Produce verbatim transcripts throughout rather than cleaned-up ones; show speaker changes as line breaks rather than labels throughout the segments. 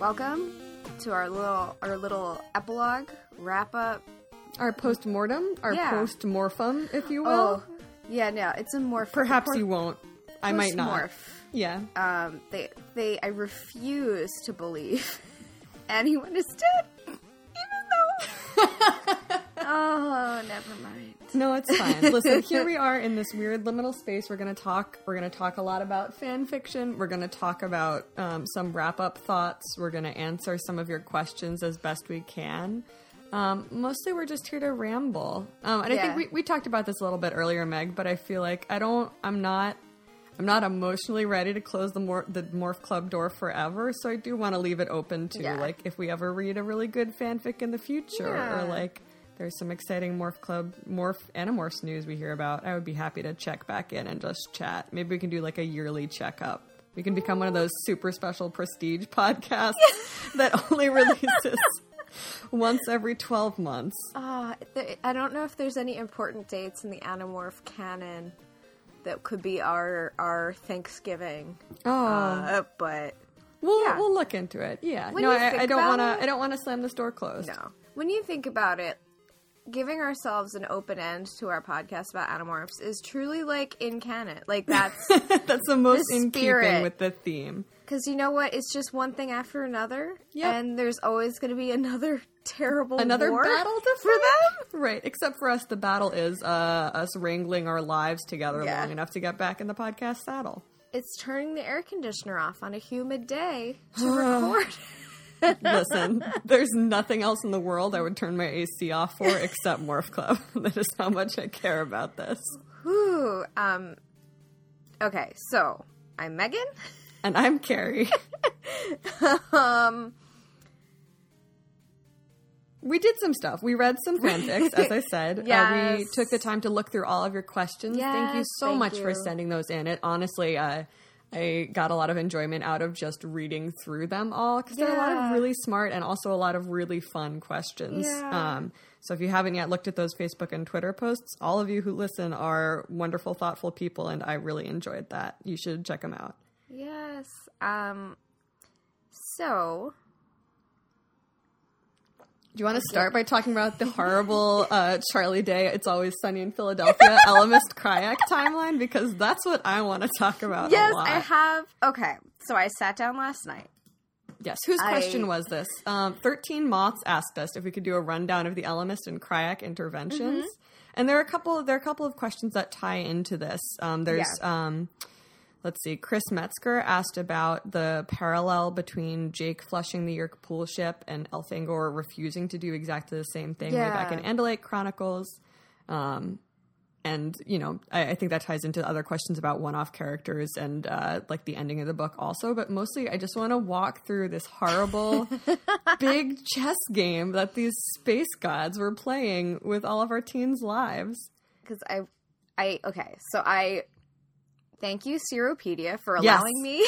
welcome to our little our little epilogue wrap up.
Our post-mortem, our
Yeah.
post-morphum, if you will.
Oh, yeah, no, it's a morph.
Perhaps
por-
you won't. I might not.
Post-morph.
Yeah.
Um, they, they, I refuse to believe anyone is dead, even though. Oh, never mind.
No, it's fine. Listen, here we are in this weird liminal space. We're going to talk. We're going to talk a lot about fan fiction. We're going to talk about um, some wrap-up thoughts. We're going to answer some of your questions as best we can. Um, mostly, we're just here to ramble. Um, and
Yeah.
I think we, we talked about this a little bit earlier, Meg. But I feel like I don't. I'm not. I'm not emotionally ready to close the Mor- the Morph Club door forever. So I do want to leave it open to
Yeah.
like if we ever read a really good fanfic in the future,
Yeah.
or like. There's some exciting Morph Club, Morph Animorphs news we hear about. I would be happy to check back in and just chat. Maybe we can do like a yearly checkup. We can become one of those super special prestige podcasts that only releases once every twelve months.
Uh, th- I don't know if there's any important dates in the Animorph canon that could be our our Thanksgiving.
Oh,
Uh, but
we'll
yeah.
we'll look into it. Yeah,
When
no,
you
I,
think
I don't
about
want
it-
to. I don't want to slam this door closed.
no. When you think about it, giving ourselves an open end to our podcast about Animorphs is truly like in canon. Like that's
That's the most
The
in
spirit.
keeping with the theme.
because you know what? It's just one thing after another,
Yep.
and there's always going to be another terrible
Another
war
battle to
for them.
Right, except for us, the battle is uh, us wrangling our lives together
Yeah.
long enough to get back in the podcast saddle.
It's turning the air conditioner off on a humid day to record.
Listen, there's nothing else in the world I would turn my A C off for except Morph Club. That is how much I care about this.
Whew. Um. Okay, so I'm Megan.
And I'm Carrie.
Um.
We did some stuff. We read some fanfics, as I said. Uh, we
Yes.
took the time to look through all of your questions. Thank you
Yes,
so
thank
much for
you.
sending those in. It honestly, uh, I got a lot of enjoyment out of just reading through them all because there are a lot
Yeah.
of really smart and also a lot of really fun questions.
Yeah.
Um, so if you haven't yet looked at those Facebook and Twitter posts, all of you who listen are wonderful, thoughtful people, and I really enjoyed that. You should check them out.
Yes. Um. So.
Do you want to start by talking about the horrible uh, Charlie Day, It's Always Sunny in Philadelphia, Elemist Kryak timeline? Because that's what I want to talk about
Yes,
a lot.
I have. Okay, so I sat down last night.
Yes, whose
I-
question was this? Um, thirteen Moths asked us if we could do a rundown of the Elemist and Kryak interventions.
Mm-hmm.
And there are a couple there are a couple of questions that tie into this. Um, there's...
Yeah.
Um, Let's see. Chris Metzger asked about the parallel between Jake flushing the Yerk pool ship and Elfangor refusing to do exactly the same thing way back in
Yeah.
Andalite Chronicles. Um, and, you know, I, I think that ties into other questions about one-off characters and, uh, like, the ending of the book also. But mostly I just want to walk through this horrible big chess game that these space gods were playing with all of our teens' lives.
Because I, I okay, so I thank you, Seropedia, for
Yes.
allowing me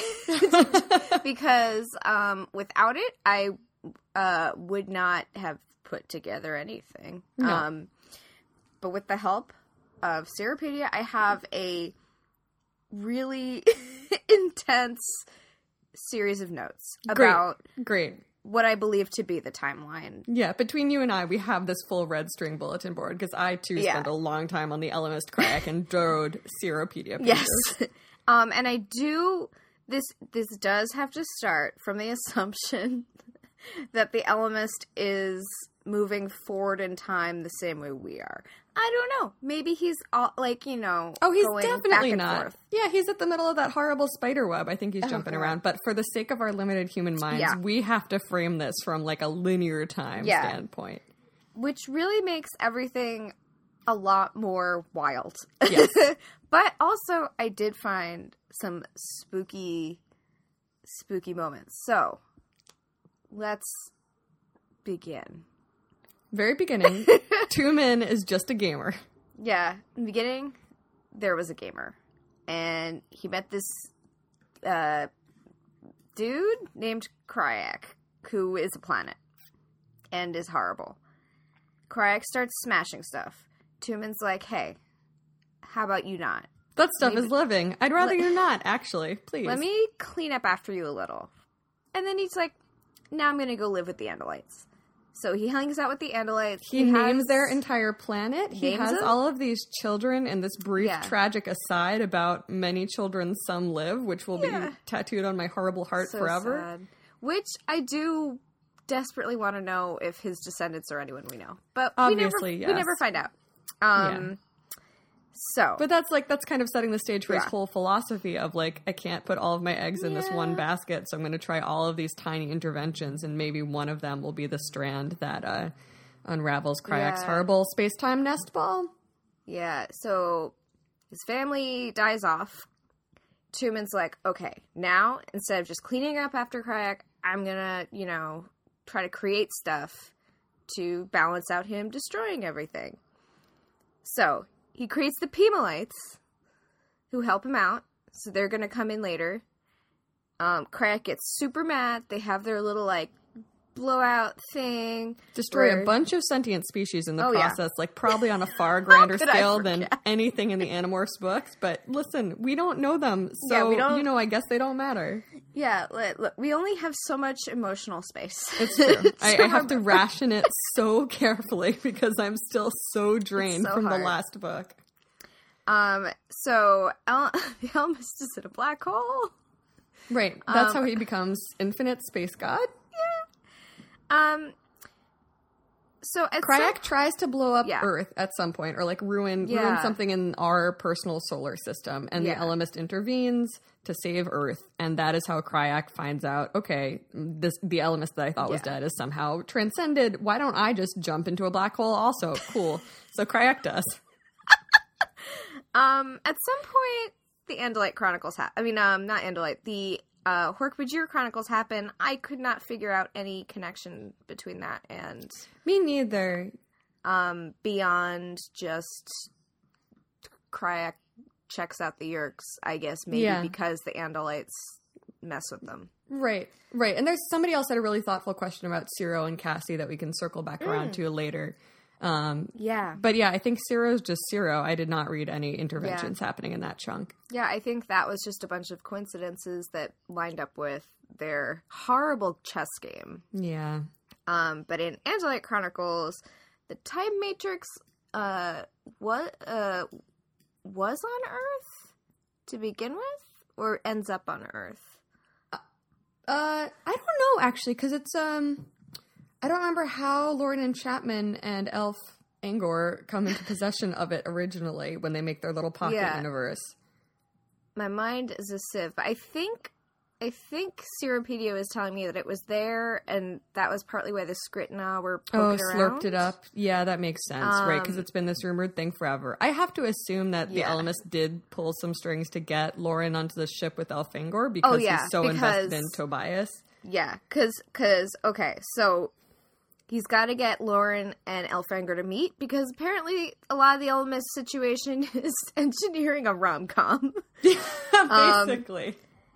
because um, without it, I uh, would not have put together anything.
No.
Um, but with the help of Seropedia, I have a really intense series of notes about
Great.
what I believe to be the timeline.
Yeah, between you and I, we have this full red string bulletin board because I, too,
Yeah.
spent a long time on the Elemist Kryak and Dode Seropedia pages.
Yes. um, and I do, this this does have to start from the assumption that the Elemist is moving forward in time the same way we are. I don't know. Maybe he's, all, like, you know,
Oh, he's
going back
definitely
and
not.
forth.
Yeah, he's at the middle of that horrible spider web. I think he's jumping
God.
around. But for the sake of our limited human minds,
Yeah.
we have to frame this from, like, a linear time
Yeah.
standpoint.
Which really makes everything a lot more wild.
Yes.
But also, I did find some spooky, spooky moments. So, let's begin.
Very beginning, Tumen is just a gamer.
Yeah, in the beginning, there was a gamer. And he met this uh, dude named Kryak, who is a planet. And is horrible. Kryak starts smashing stuff. Tumen's like, hey, how about you not?
That stuff
Maybe-
is living. I'd rather
Let-
you not, actually. Please.
Let me clean up after you a little. And then he's like, now I'm going to go live with the Andalites. So he hangs out with the Andalites.
He, he names has, their entire planet. He has them? all of these children in this brief, yeah. tragic aside about many children, some live, which will yeah. be tattooed on my horrible heart so forever.
Sad. Which I do desperately want to know if his descendants are anyone we know. But
Obviously,
we never,
yes.
we never find out. Um, yeah. So.
But that's like, that's kind of setting the stage for yeah. his whole philosophy of like, I can't put all of my eggs in yeah. this one basket, so I'm going to try all of these tiny interventions, and maybe one of them will be the strand that uh, unravels Craяк's yeah. horrible space-time nest ball.
Yeah, so his family dies off. Tumen's like, okay, now, instead of just cleaning up after Crayak, I'm going to, you know, try to create stuff to balance out him destroying everything. So, he creates the Pemalites, who help him out, so they're gonna come in later. Um, Crayak gets super mad. They have their little, like, blowout thing.
Destroy where... a bunch of sentient species in the oh, process, yeah. like, probably on a far grander scale than anything in the Animorphs books. But, listen, we don't know them, so, yeah, we don't... you know, I guess they don't matter.
Yeah, look, look, we only have so much emotional space.
It's true. I, I have to ration it so carefully because I'm still so drained so from hard. the last book.
Um, so, El- the Ellimist is in a black hole.
Right. That's um, how he becomes infinite space god?
Yeah. Um, so at
Crayak
some...
tries to blow up
yeah.
Earth at some point, or like ruin,
yeah.
ruin something in our personal solar system, and yeah. the Ellimist intervenes to save Earth, and that is how Crayak finds out, okay, this the Ellimist that I thought yeah. was dead is somehow transcended. Why don't I just jump into a black hole also? Cool. So Crayak does.
um, at some point, the Andalite Chronicles ha- I mean, um, not Andalite, the uh, Hork-Bajir Chronicles happen. I could not figure out any connection between that and...
Me neither.
Um, beyond just Crayak checks out the Yeerks, I guess, maybe yeah. because the Andalites mess with them.
Right, right. And there's somebody else had a really thoughtful question about Ciro and Cassie that we can circle back around mm. to later. Um,
yeah.
But yeah, I think Ciro's just Ciro. I did not read any interventions yeah. happening in that chunk.
Yeah, I think that was just a bunch of coincidences that lined up with their horrible chess game.
Yeah.
Um, but in Andalite Chronicles, the Time Matrix uh, what, uh, was on Earth to begin with? Or ends up on Earth?
Uh, uh I don't know, actually, because it's... um. I don't remember how Lauren and Chapman and Elf Angor come into possession of it originally when they make their little pocket yeah. universe.
My mind is a sieve. But I think I think Ciropedia was telling me that it was there, and that was partly why the Skritna were poking
oh,
around.
slurped it up. Yeah, that makes sense, um, right? Because it's been this rumored thing forever. I have to assume that yeah. the Ellimist did pull some strings to get Lauren onto the ship with Elf Angor because oh, yeah, he's so because, invested in Tobias.
Yeah, because, cause, okay, so... He's got to get Lauren and Elfangor to meet because apparently a lot of the Ellimist situation is engineering a rom-com.
Basically.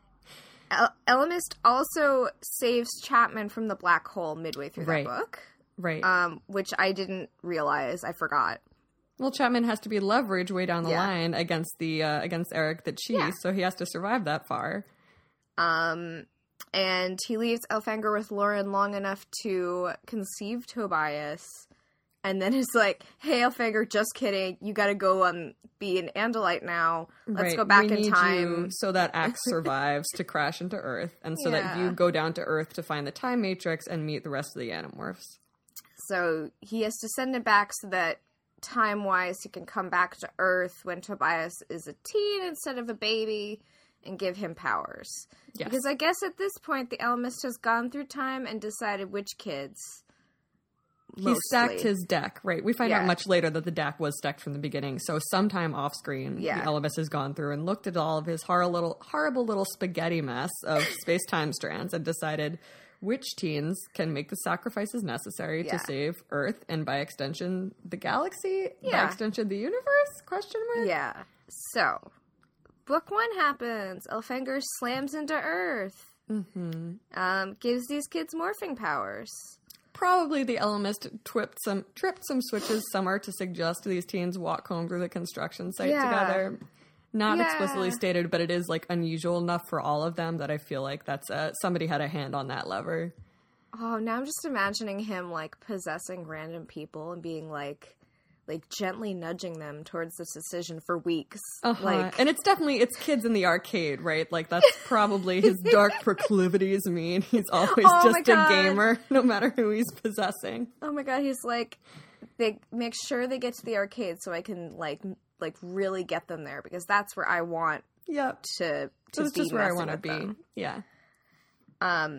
Um, El- Ellimist also saves Chapman from the black hole midway through
right.
that book.
Right.
Um, which I didn't realize. I forgot.
Well, Chapman has to be leverage way down the yeah. line against the uh, against Eric the Chief, yeah. so he has to survive that far.
Um... And he leaves Elfangor with Lauren long enough to conceive Tobias. And then is like, hey, Elfangor, just kidding. You got to go and be an Andalite now. Let's
right.
go back
we
in
need
time.
You so that Axe survives to crash into Earth. And so yeah. that you go down to Earth to find the Time Matrix and meet the rest of the Animorphs.
So he has to send it back so that time-wise he can come back to Earth when Tobias is a teen instead of a baby. And give him powers.
Yes.
Because I guess at this point, the Ellimist has gone through time and decided which kids.
Mostly. He stacked his deck, right? We find
yeah.
out much later that the deck was stacked from the beginning. So sometime off screen, yeah. the Ellimist has gone through and looked at all of his horrible little, horrible little spaghetti mess of space-time strands and decided which teens can make the sacrifices necessary
yeah.
to save Earth and by extension the galaxy,
yeah.
by extension the universe? Question mark?
Yeah. So... Book one happens. Elfangor slams into Earth.
Mm-hmm.
Um, gives these kids morphing powers.
Probably the Ellimist tripped some tripped some switches somewhere to suggest these teens walk home through the construction site
yeah.
together. Not
yeah.
explicitly stated, but it is like unusual enough for all of them that I feel like that's a, somebody had a hand on that lever.
Oh, now I'm just imagining him, like, possessing random people and being, like, like, gently nudging them towards this decision for weeks.
Uh-huh.
Like,
and it's definitely, it's kids in the arcade, right? Like, that's probably his dark proclivities mean he's always
Oh my
just a
God.
gamer, no matter who he's possessing.
oh my god, he's like, they make sure they get to the arcade so I can, like, m- like really get them there, because that's where I want
Yep.
to, to
That's
be
just where I
messing
want to
with
be.
them.
Yeah.
Um,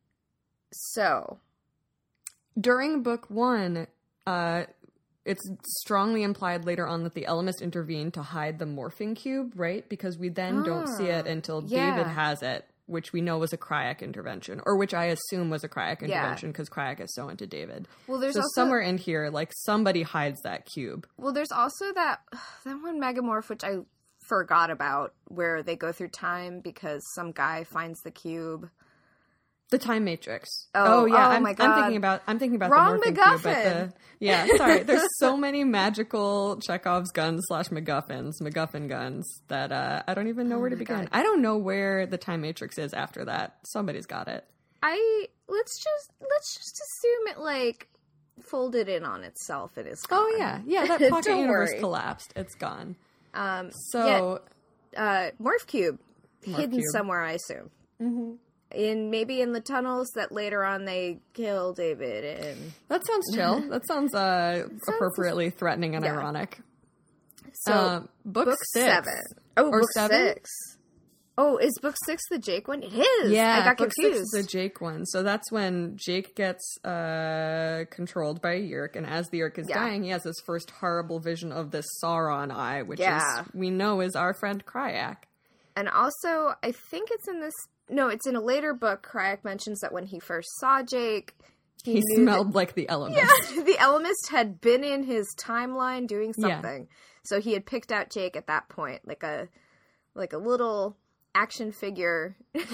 so,
During book one, uh, it's strongly implied later on that the Ellimist intervened to hide the morphing cube, right? Because we then don't see it
Ah,
until
yeah.
David has it, which we know was a Cryak intervention, or which I assume was a Cryak
Yeah.
intervention because Cryak is so into David.
well, there's
So
also
somewhere in here, like, somebody hides that cube.
well, there's also that that one Megamorph which I forgot about, where they go through time because some guy finds the cube.
The Time Matrix.
Oh,
yeah,
oh
I'm,
my
I'm
God.
thinking about I'm thinking about
Wrong
the morphing cube, but
MacGuffin.
the yeah, sorry. There's so many magical Chekhov's guns slash MacGuffins, MacGuffin guns that uh, I don't even know
Oh
where to
my
begin.
God.
I don't know where the Time Matrix is after that. Somebody's got it.
I let's just let's just assume it like folded in on itself and is gone.
Oh yeah, yeah. That pocket
Don't
universe
worry.
collapsed. It's gone.
Um,
So
yeah, uh, Morph Cube
Morph
hidden
Cube.
somewhere, I assume. Mm-hmm. In maybe in the tunnels that later on they kill David in.
that sounds chill. That sounds uh, appropriately threatening and
Yeah.
ironic.
So
Uh, book,
book
six.
seven. Oh,
Or
book
seven?
six. Oh, is book six the Jake one? It is.
Yeah,
I got
book
confused.
six is the Jake one. So that's when Jake gets uh, controlled by Yerk, and as the Yerk is
Yeah.
dying, he has his first horrible vision of this Sauron eye, which
Yeah.
is we know is our friend Cryak.
And also, I think it's in this. No, it's in a later book. Cryak mentions that when he first saw Jake, he,
He
knew
smelled like the element.
that the Ellimist had been in his timeline doing
Yeah.
something. So he had picked out Jake at that point, like a like a little action figure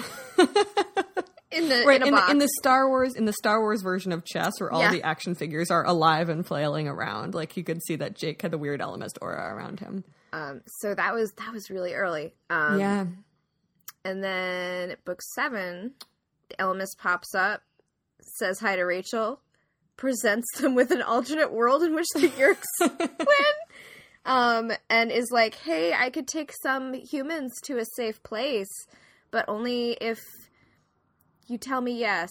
in the
Right
in a
in
box.
the, in the Star Wars in the Star Wars version of chess, where all
Yeah.
the action figures are alive and flailing around, like you could see that Jake had the weird Ellimist aura around him.
um, so that was that was really early. Um,
yeah,
And then at book seven, the Ellimist pops up, says hi to Rachel, presents them with an alternate world in which the Yerks win, um, and is like, hey, I could take some humans to a safe place, but only if you tell me yes,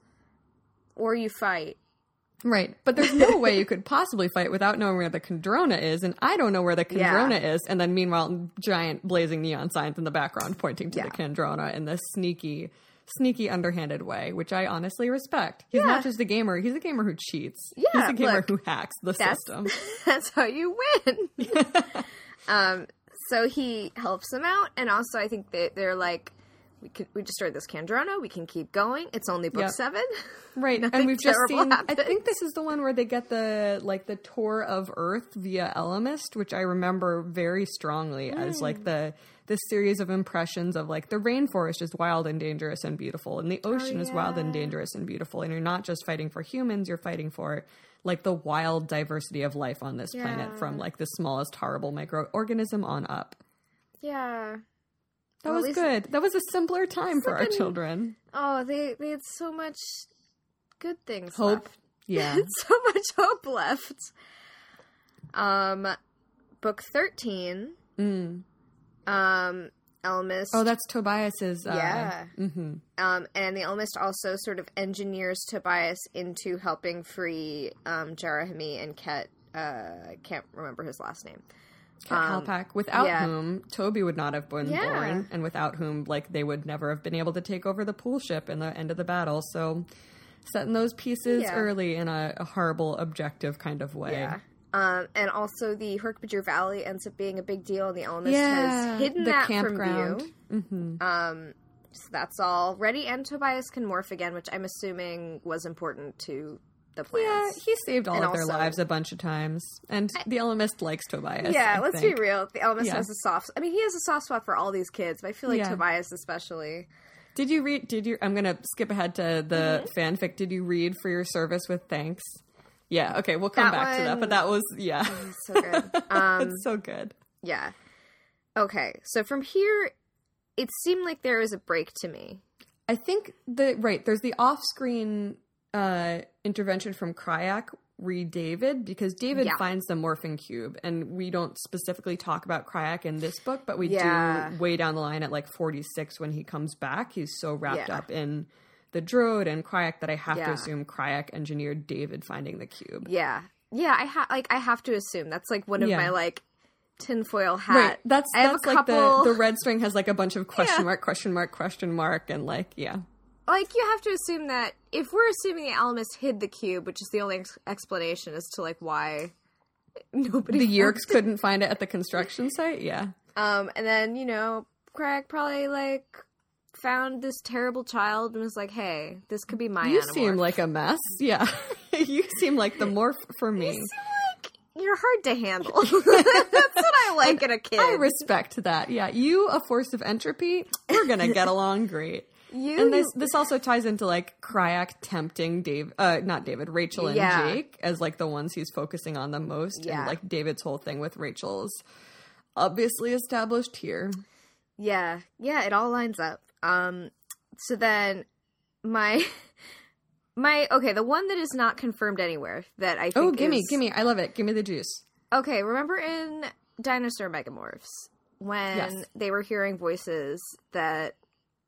or you fight.
right. But there's no way you could possibly fight without knowing where the Kandrona is, and I don't know where the
Yeah.
Kandrona is. And then meanwhile, giant blazing neon signs in the background pointing to
Yeah.
the Kandrona in this sneaky, sneaky, underhanded way, which I honestly respect. He's
Yeah.
not just a gamer; he's a gamer who cheats.
Yeah,
he's a gamer
look,
who hacks the
That's
system.
that's how you win. um, so he helps them out, and also I think they they're like, we could we destroyed this Kandrona, we can keep going. It's only book
Yep.
seven.
Right,
Nothing
and we've just
terrible
seen. I
happens.
think this is the one where they get the like the tour of Earth via Ellimist, which I remember very strongly as like the this series of impressions of like the rainforest is wild and dangerous and beautiful, and the ocean is wild and
yeah.
dangerous and beautiful, and you're not just fighting for humans, you're fighting for like the wild diversity of life on this planet,
Yeah.
from like the smallest horrible microorganism on up.
Yeah.
That
Well, at
was
least-
good. That was a simpler time for our
Fucking
children.
Oh, they they had so much good things.
Hope,
left.
yeah.
so much hope left. Um, book thirteen.
Mm.
Um, Ellimist.
Oh, that's Tobias's. Uh,
Yeah.
Mm-hmm.
Um, and the Ellimist also sort of engineers Tobias into helping free um, Jerahimi and Ket. Uh, I can't remember his last name. Um,
Halpak, without
yeah.
whom Toby would not have been
Yeah.
born, and without whom, like, they would never have been able to take over the pool ship in the end of the battle. So, setting those pieces
Yeah.
early in a, a horrible, objective kind of way.
Yeah. Um, and also the Herkbajir Valley ends up being a big deal, and the Ellimist
Yeah,
has hidden
the
that
campground.
from view.
Mm-hmm.
Um, so that's all ready, and Tobias can morph again, which I'm assuming was important to the
Yeah,
plans.
he saved all
And
of their
also-
lives a bunch of times, and the Ellimist likes Tobias.
Yeah,
I
let's
think.
be real. The Ellimist
Yeah.
has a soft. I mean, he has a soft spot for all these kids, but I feel like
Yeah.
Tobias especially.
Did you read? Did you? I'm gonna skip ahead to the
Mm-hmm.
fanfic. Did you read For Your Service with Thanks? Yeah. Okay, we'll come
That
back to that.
one-
But that was yeah,
He's so good. Um,
it's so good.
yeah. Okay, so from here, it seemed like there was a break to me.
I think the right there's the off-screen uh, intervention from Cryak re David, because David
Yeah.
finds the morphing cube, and we don't specifically talk about Cryak in this book, but we
Yeah.
do way down the line at like forty-six when he comes back. He's so wrapped
Yeah.
up in the Droid and Cryak that I have to
Yeah.
assume Cryak engineered David finding the cube.
Yeah. Yeah, I ha- like I have to assume that's like one of
Yeah.
my like tinfoil hat.
Right, that's
I have
that's
a
like
couple
the the red string has like a bunch of question
Yeah.
mark, question mark, question mark, and like yeah.
like you have to assume that if we're assuming the Alchemist hid the cube, which is the only ex- explanation as to like why nobody
The
found
Yeerks
it.
couldn't find it at the construction site. Yeah,
Um, and then, you know, Craig probably, like, found this terrible child and was like, hey, this could be my
you
Animorph.
seem like a mess. Yeah, you seem like the morph for me.
You seem like you're hard to handle. That's what I like in a kid.
I respect that. Yeah, you a force of entropy. We're gonna get along great.
you,
And this this also ties into like Cryak tempting Dave, uh, not David, Rachel and
Yeah.
Jake as like the ones he's focusing on the most,
Yeah.
and like David's whole thing with Rachel's obviously established here.
Yeah, yeah, it all lines up. Um, so then my, my, okay, the one that is not confirmed anywhere that I think
Oh, gimme,
is-
gimme! I love it. Give me the juice.
Okay, remember in Dinosaur Megamorphs when
Yes.
they were hearing voices that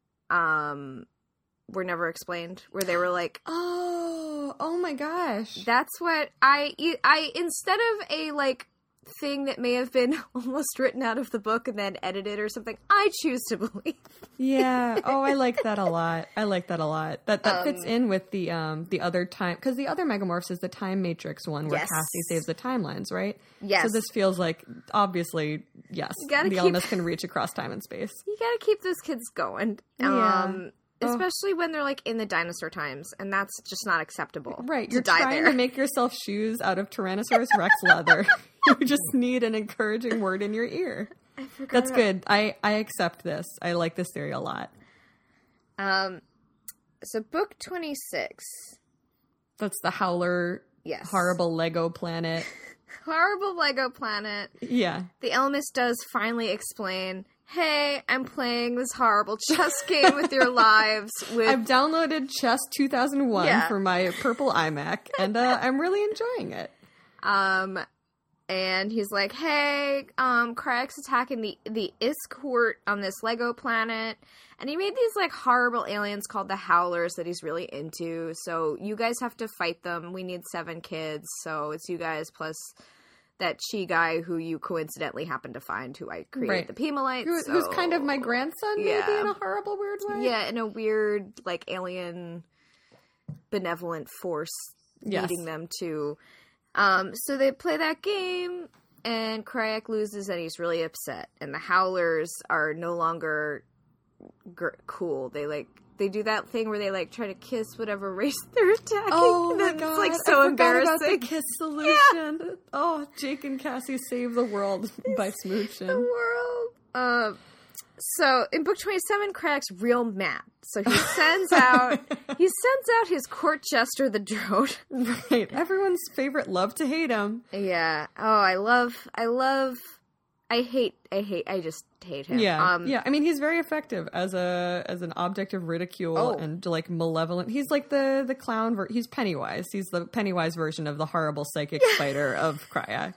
um were never explained, where they were like,
Oh, oh my gosh!
that's what I I instead of a like thing that may have been almost written out of the book and then edited or something, I choose to believe.
Yeah. Oh, I like that a lot. I like that a lot. That that fits
Um,
in with the um the other time, because the other Megamorphs is the Time Matrix one where
Yes.
Cassie saves the timelines, right?
Yes.
So this feels like obviously yes,
gotta
the
keep-
elements can reach across time and space.
You gotta keep those kids going.
Yeah.
Um
Oh.
especially when they're like in the dinosaur times, and that's just not acceptable.
Right.
to
You're
die
trying
there.
to make yourself shoes out of Tyrannosaurus Rex leather. You just need an encouraging word in your ear.
I forgot
That's
about-
good. I I accept this. I like this theory a lot.
Um so book twenty-six.
That's the Howler
Yes.
horrible Lego planet.
Horrible Lego planet.
Yeah.
The Elmis does finally explain, hey, I'm playing this horrible chess game with your lives with
I've downloaded Chess two thousand one
Yeah.
for my purple iMac, and uh, I'm really enjoying it.
um and he's like, hey, um Crag's attacking the the Iskort on this Lego planet, and he made these like horrible aliens called the Howlers that he's really into, so you guys have to fight them. We need seven kids, so it's you guys plus that Chi guy who you coincidentally happened to find, who I created
Right.
the Pemalites.
Who,
so...
Who's kind of my grandson, maybe
Yeah.
in a horrible, weird way.
Yeah, in a weird, like, alien benevolent force
Yes.
leading them to. Um, so they play that game, and Cryak loses, and he's really upset. And the Howlers are no longer gr- cool. They, like, they do that thing where they, like, try to kiss whatever race they're attacking.
Oh
and
my
then
god!
It's, like,
I
so
forgot
embarrassing.
about the kiss solution. Oh, Jake and Cassie save the world by
the
smooching.
world. Um, so in book twenty-seven, Crag's real mad. So he sends out he sends out his court jester, the Drode.
Right, everyone's favorite love to hate him.
Yeah. Oh, I love. I love. I hate. I hate. I just hate him.
Yeah,
Um,
yeah. I mean, he's very effective as a as an object of ridicule
Oh.
and like malevolent. He's like the the clown. Ver- he's Pennywise. He's the Pennywise version of the horrible psychic spider of Cryak.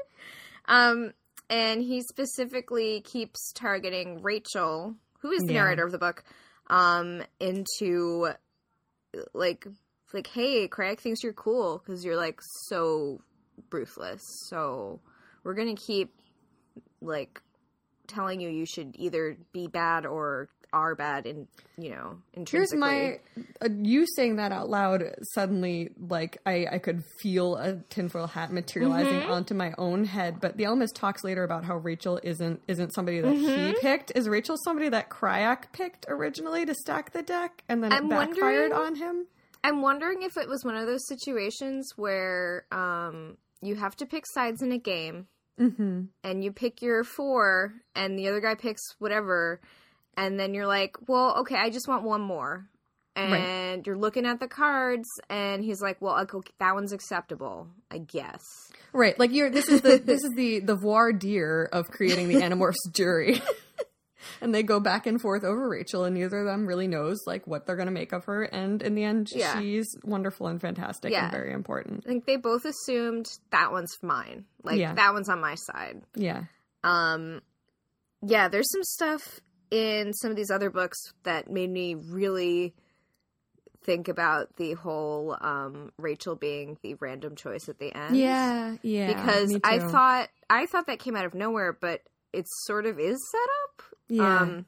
Um. And he specifically keeps targeting Rachel, who is the
Yeah.
narrator of the book, um, into like, like, hey, Crag thinks you're cool because you're like so ruthless. So we're gonna keep like telling you you should either be bad or are bad, in you know
Here's
intrinsically.
my uh, you saying that out loud. Suddenly, like I, I could feel a tinfoil hat materializing
Mm-hmm.
onto my own head. But the Elmis talks later about how Rachel isn't isn't somebody that
Mm-hmm.
he picked. Is Rachel somebody that Cryak picked originally to stack the deck, and then it
I'm
backfired
wondering-
on him?
I'm wondering if it was one of those situations where um you have to pick sides in a game.
Mm-hmm.
And you pick your four, and the other guy picks whatever, and then you're like, well, okay, I just want one more. And
Right.
you're looking at the cards, and he's like, well, okay, that one's acceptable, I guess.
Right, like you're. This is the this is the the voir dire of creating the Animorphs jury. And they go back and forth over Rachel, and neither of them really knows like what they're going to make of her. And in the end,
Yeah.
she's wonderful and fantastic
Yeah.
and very important.
I think they both assumed that one's mine. Like,
Yeah.
that one's on my side.
Yeah.
Um, yeah, there's some stuff in some of these other books that made me really think about the whole um, Rachel being the random choice at the end.
Yeah, yeah.
Because
me
I
too.
thought I thought that came out of nowhere, but it sort of is set up.
Yeah.
Um,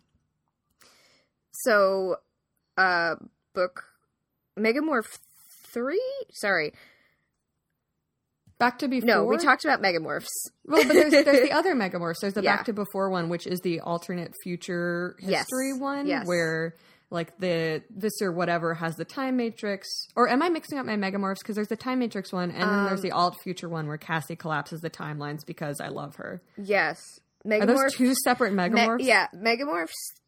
so, uh, book Megamorph three. Sorry,
Back to Before?
no, we talked about Megamorphs.
Well, but there's, there's the other Megamorphs. There's the
Yeah.
Back to Before one, which is the alternate future
Yes.
history one,
Yes.
where like the Visser whatever has the time matrix. Or am I mixing up my Megamorphs? Because there's the time matrix one, and then there's
Um,
the alt future one where Cassie collapses the timelines because I love her.
Yes,
Are
Megamorph.
those two separate
Me-
Megamorphs?
yeah, Megamorphs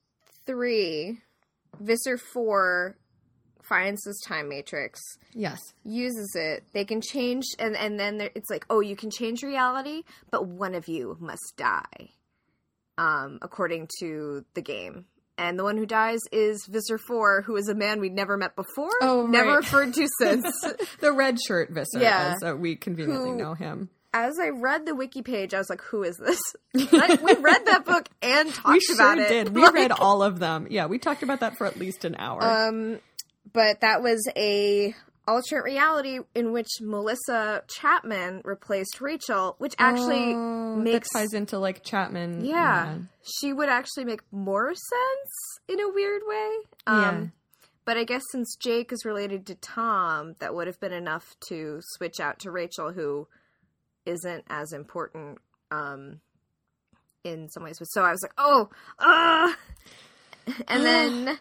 three, Visser four finds this time matrix,
Yes.
uses it. They can change, and and then there, it's like, oh, you can change reality, but one of you must die, um, according to the game. And the one who dies is Visser four, who is a man we'd never met before,
Oh,
never
right.
referred to since.
The red shirt Visser,
Yeah.
as uh, we conveniently
Who-
know him.
As I read the wiki page, I was like, who is this? Like, we read that book and talked
We sure
about it.
did. We
Like,
read all of them. Yeah, we talked about that for at least an hour.
Um, but that was a alternate reality in which Melissa Chapman replaced Rachel, which actually
Oh,
makes
that ties into like Chapman.
yeah, she would actually make more sense in a weird way. Um,
Yeah.
But I guess since Jake is related to Tom, that would have been enough to switch out to Rachel, who isn't as important um, in some ways. So I was like, oh, uh and then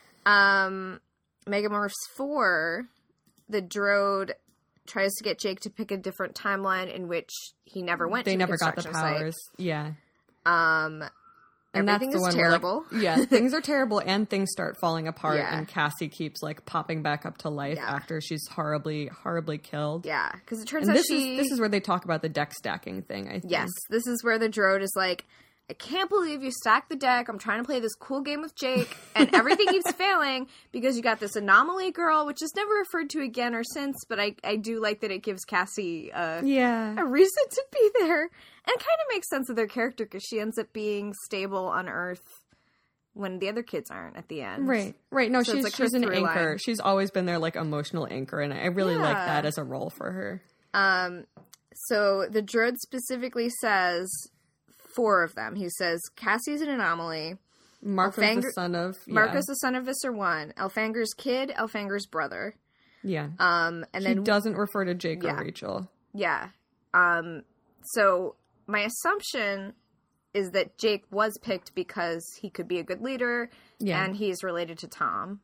um, Megamorphs four, the Drode tries to get Jake to pick a different timeline in which he never went
They
to
never
the
got the
construction site.
powers. Yeah.
Um,
And
everything
that's the
is
one where, like,
terrible.
yeah, things are terrible and things start falling apart
Yeah.
and Cassie keeps like popping back up to life
Yeah.
after she's horribly, horribly killed.
Yeah, because it turns
And
out
this
she...
is this is where they talk about the deck stacking thing, I think.
Yes, this is where the Drode is like, I can't believe you stacked the deck. I'm trying to play this cool game with Jake, and everything keeps failing because you got this anomaly girl, which is never referred to again or since, but I, I do like that it gives Cassie uh,
Yeah.
a reason to be there. And it kind of makes sense of their character because she ends up being stable on Earth when the other kids aren't at the end.
Right, right. No,
So it's
she's
like her
she's an
through
anchor.
line.
She's always been their like emotional anchor, and I really like
Yeah.
that as a role for her.
Um, so the Drode specifically says, four of them, he says, Cassie's an anomaly.
Marco's
Elfangor-
the son of yeah.
Marco's the son of Visser one. Elfanger's kid, Elfanger's brother.
Yeah.
Um, and
he
then
doesn't refer to Jake
Yeah.
or Rachel.
yeah. Um, so my assumption is that Jake was picked because he could be a good leader,
Yeah.
and he's related to Tom.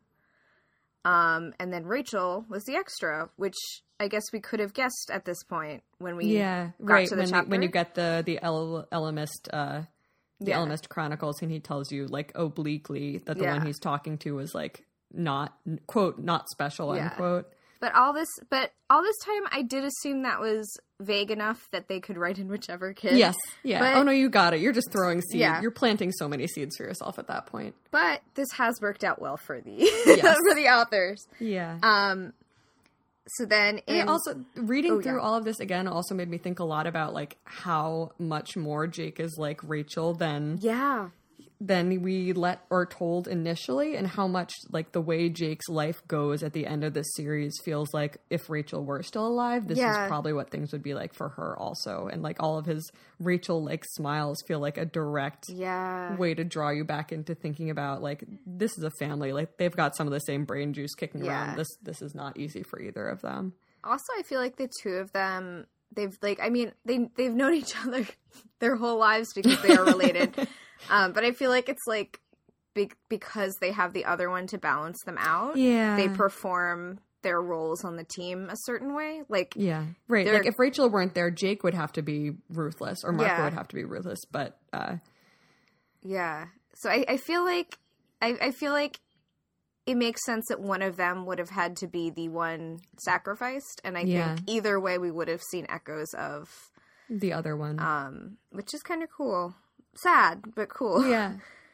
Um, and then Rachel was the extra, which I guess we could have guessed at this point when we
Yeah,
got
right.
to the
When
chapter.
when you get the the El- Elemist uh, the
Yeah.
Elemist Chronicles, and he tells you like obliquely that the
Yeah.
one he's talking to was like not quote not special
Yeah.
unquote.
But all this, but all this time, I did assume that was vague enough that they could write in whichever kid.
Yes, yeah.
But-
oh no, you got it. You're just throwing seeds.
Yeah.
You're planting so many seeds for yourself at that point.
But this has worked out well for the
Yes.
for the authors.
Yeah.
Um. So then,
And
in,
it also reading
Oh,
through
yeah.
all of this again also made me think a lot about like how much more Jake is like Rachel than
yeah,
than we let or told initially, and how much like the way Jake's life goes at the end of this series feels like if Rachel were still alive, this
Yeah.
is probably what things would be like for her also. And like all of his Rachel like smiles feel like a direct
yeah,
way to draw you back into thinking about like this is a family, like they've got some of the same brain juice kicking
Yeah.
around. This this is not easy for either of them.
Also, I feel like the two of them, they've like, I mean, they they've known each other their whole lives because they are related. um, but I feel like it's like be- because they have the other one to balance them out.
Yeah.
They perform their roles on the team a certain way. Like,
Yeah, right.
They're-
Like if Rachel weren't there, Jake would have to be ruthless, or Marco
Yeah.
would have to be ruthless. But uh,
yeah. So I, I feel like I, I feel like it makes sense that one of them would have had to be the one sacrificed, and I
Yeah.
think either way we would have seen echoes of,
the other one,
um, which is kind of cool. Sad, but cool.
yeah.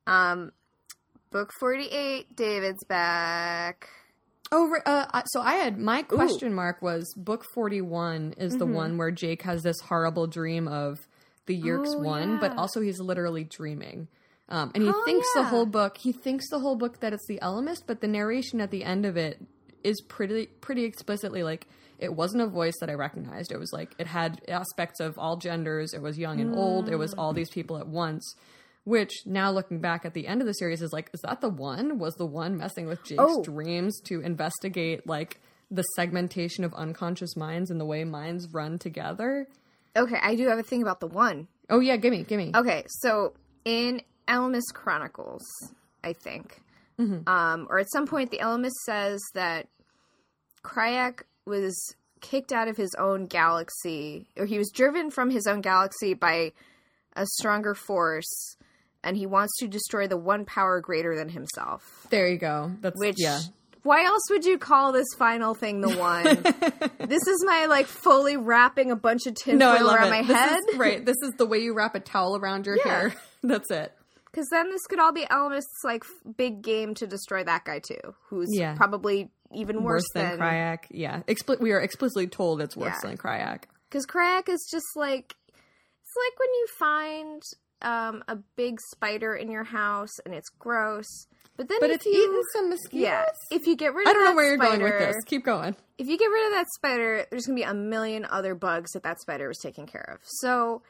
Um, book forty-eight, David's back.
Oh, right, uh, so I had, my question Ooh. mark was book forty-one is the mm-hmm. one where Jake has this horrible dream of the Yeerks oh, one, yeah. but also he's literally dreaming. Um, and he oh, thinks yeah. the whole book, he thinks the whole book that it's the Ellimist, but the narration at the end of it is pretty, pretty explicitly like, it wasn't a voice that I recognized. It was like, it had aspects of all genders. It was young and mm. old. It was all these people at once. Which, now looking back at the end of the series, is like, is that the one? Was the one messing with Jake's oh. dreams to investigate, like, the segmentation of unconscious minds and the way minds run together?
Okay, I do have a thing about the one.
Oh, yeah, gimme, gimme.
Okay, so in Ellimist Chronicles, I think, mm-hmm. um, or at some point, the Ellimist says that Cryak was kicked out of his own galaxy, or he was driven from his own galaxy by a stronger force, and he wants to destroy the one power greater than himself.
There you go. That's
Which,
yeah.
Why else would you call this final thing the one? This is my, like, fully wrapping a bunch of tinfoil
no, I love
around
it.
my
this
head.
Is, right. This is the way you wrap a towel around your yeah. hair. That's it.
Because then this could all be Ellimist's, like, big game to destroy that guy, too. Who's yeah. probably even worse,
worse than... than Cryak. Yeah. Expl- we are explicitly told it's worse yeah. than Cryak.
Because Cryak is just, like... It's like when you find um, a big spider in your house and it's gross. But then
but
if
it's
you,
eaten some mosquitoes?
Yeah. If you get rid of
I don't
that
know where
spider,
you're going with this. Keep going.
If you get rid of that spider, there's going to be a million other bugs that that spider was taking care of. So,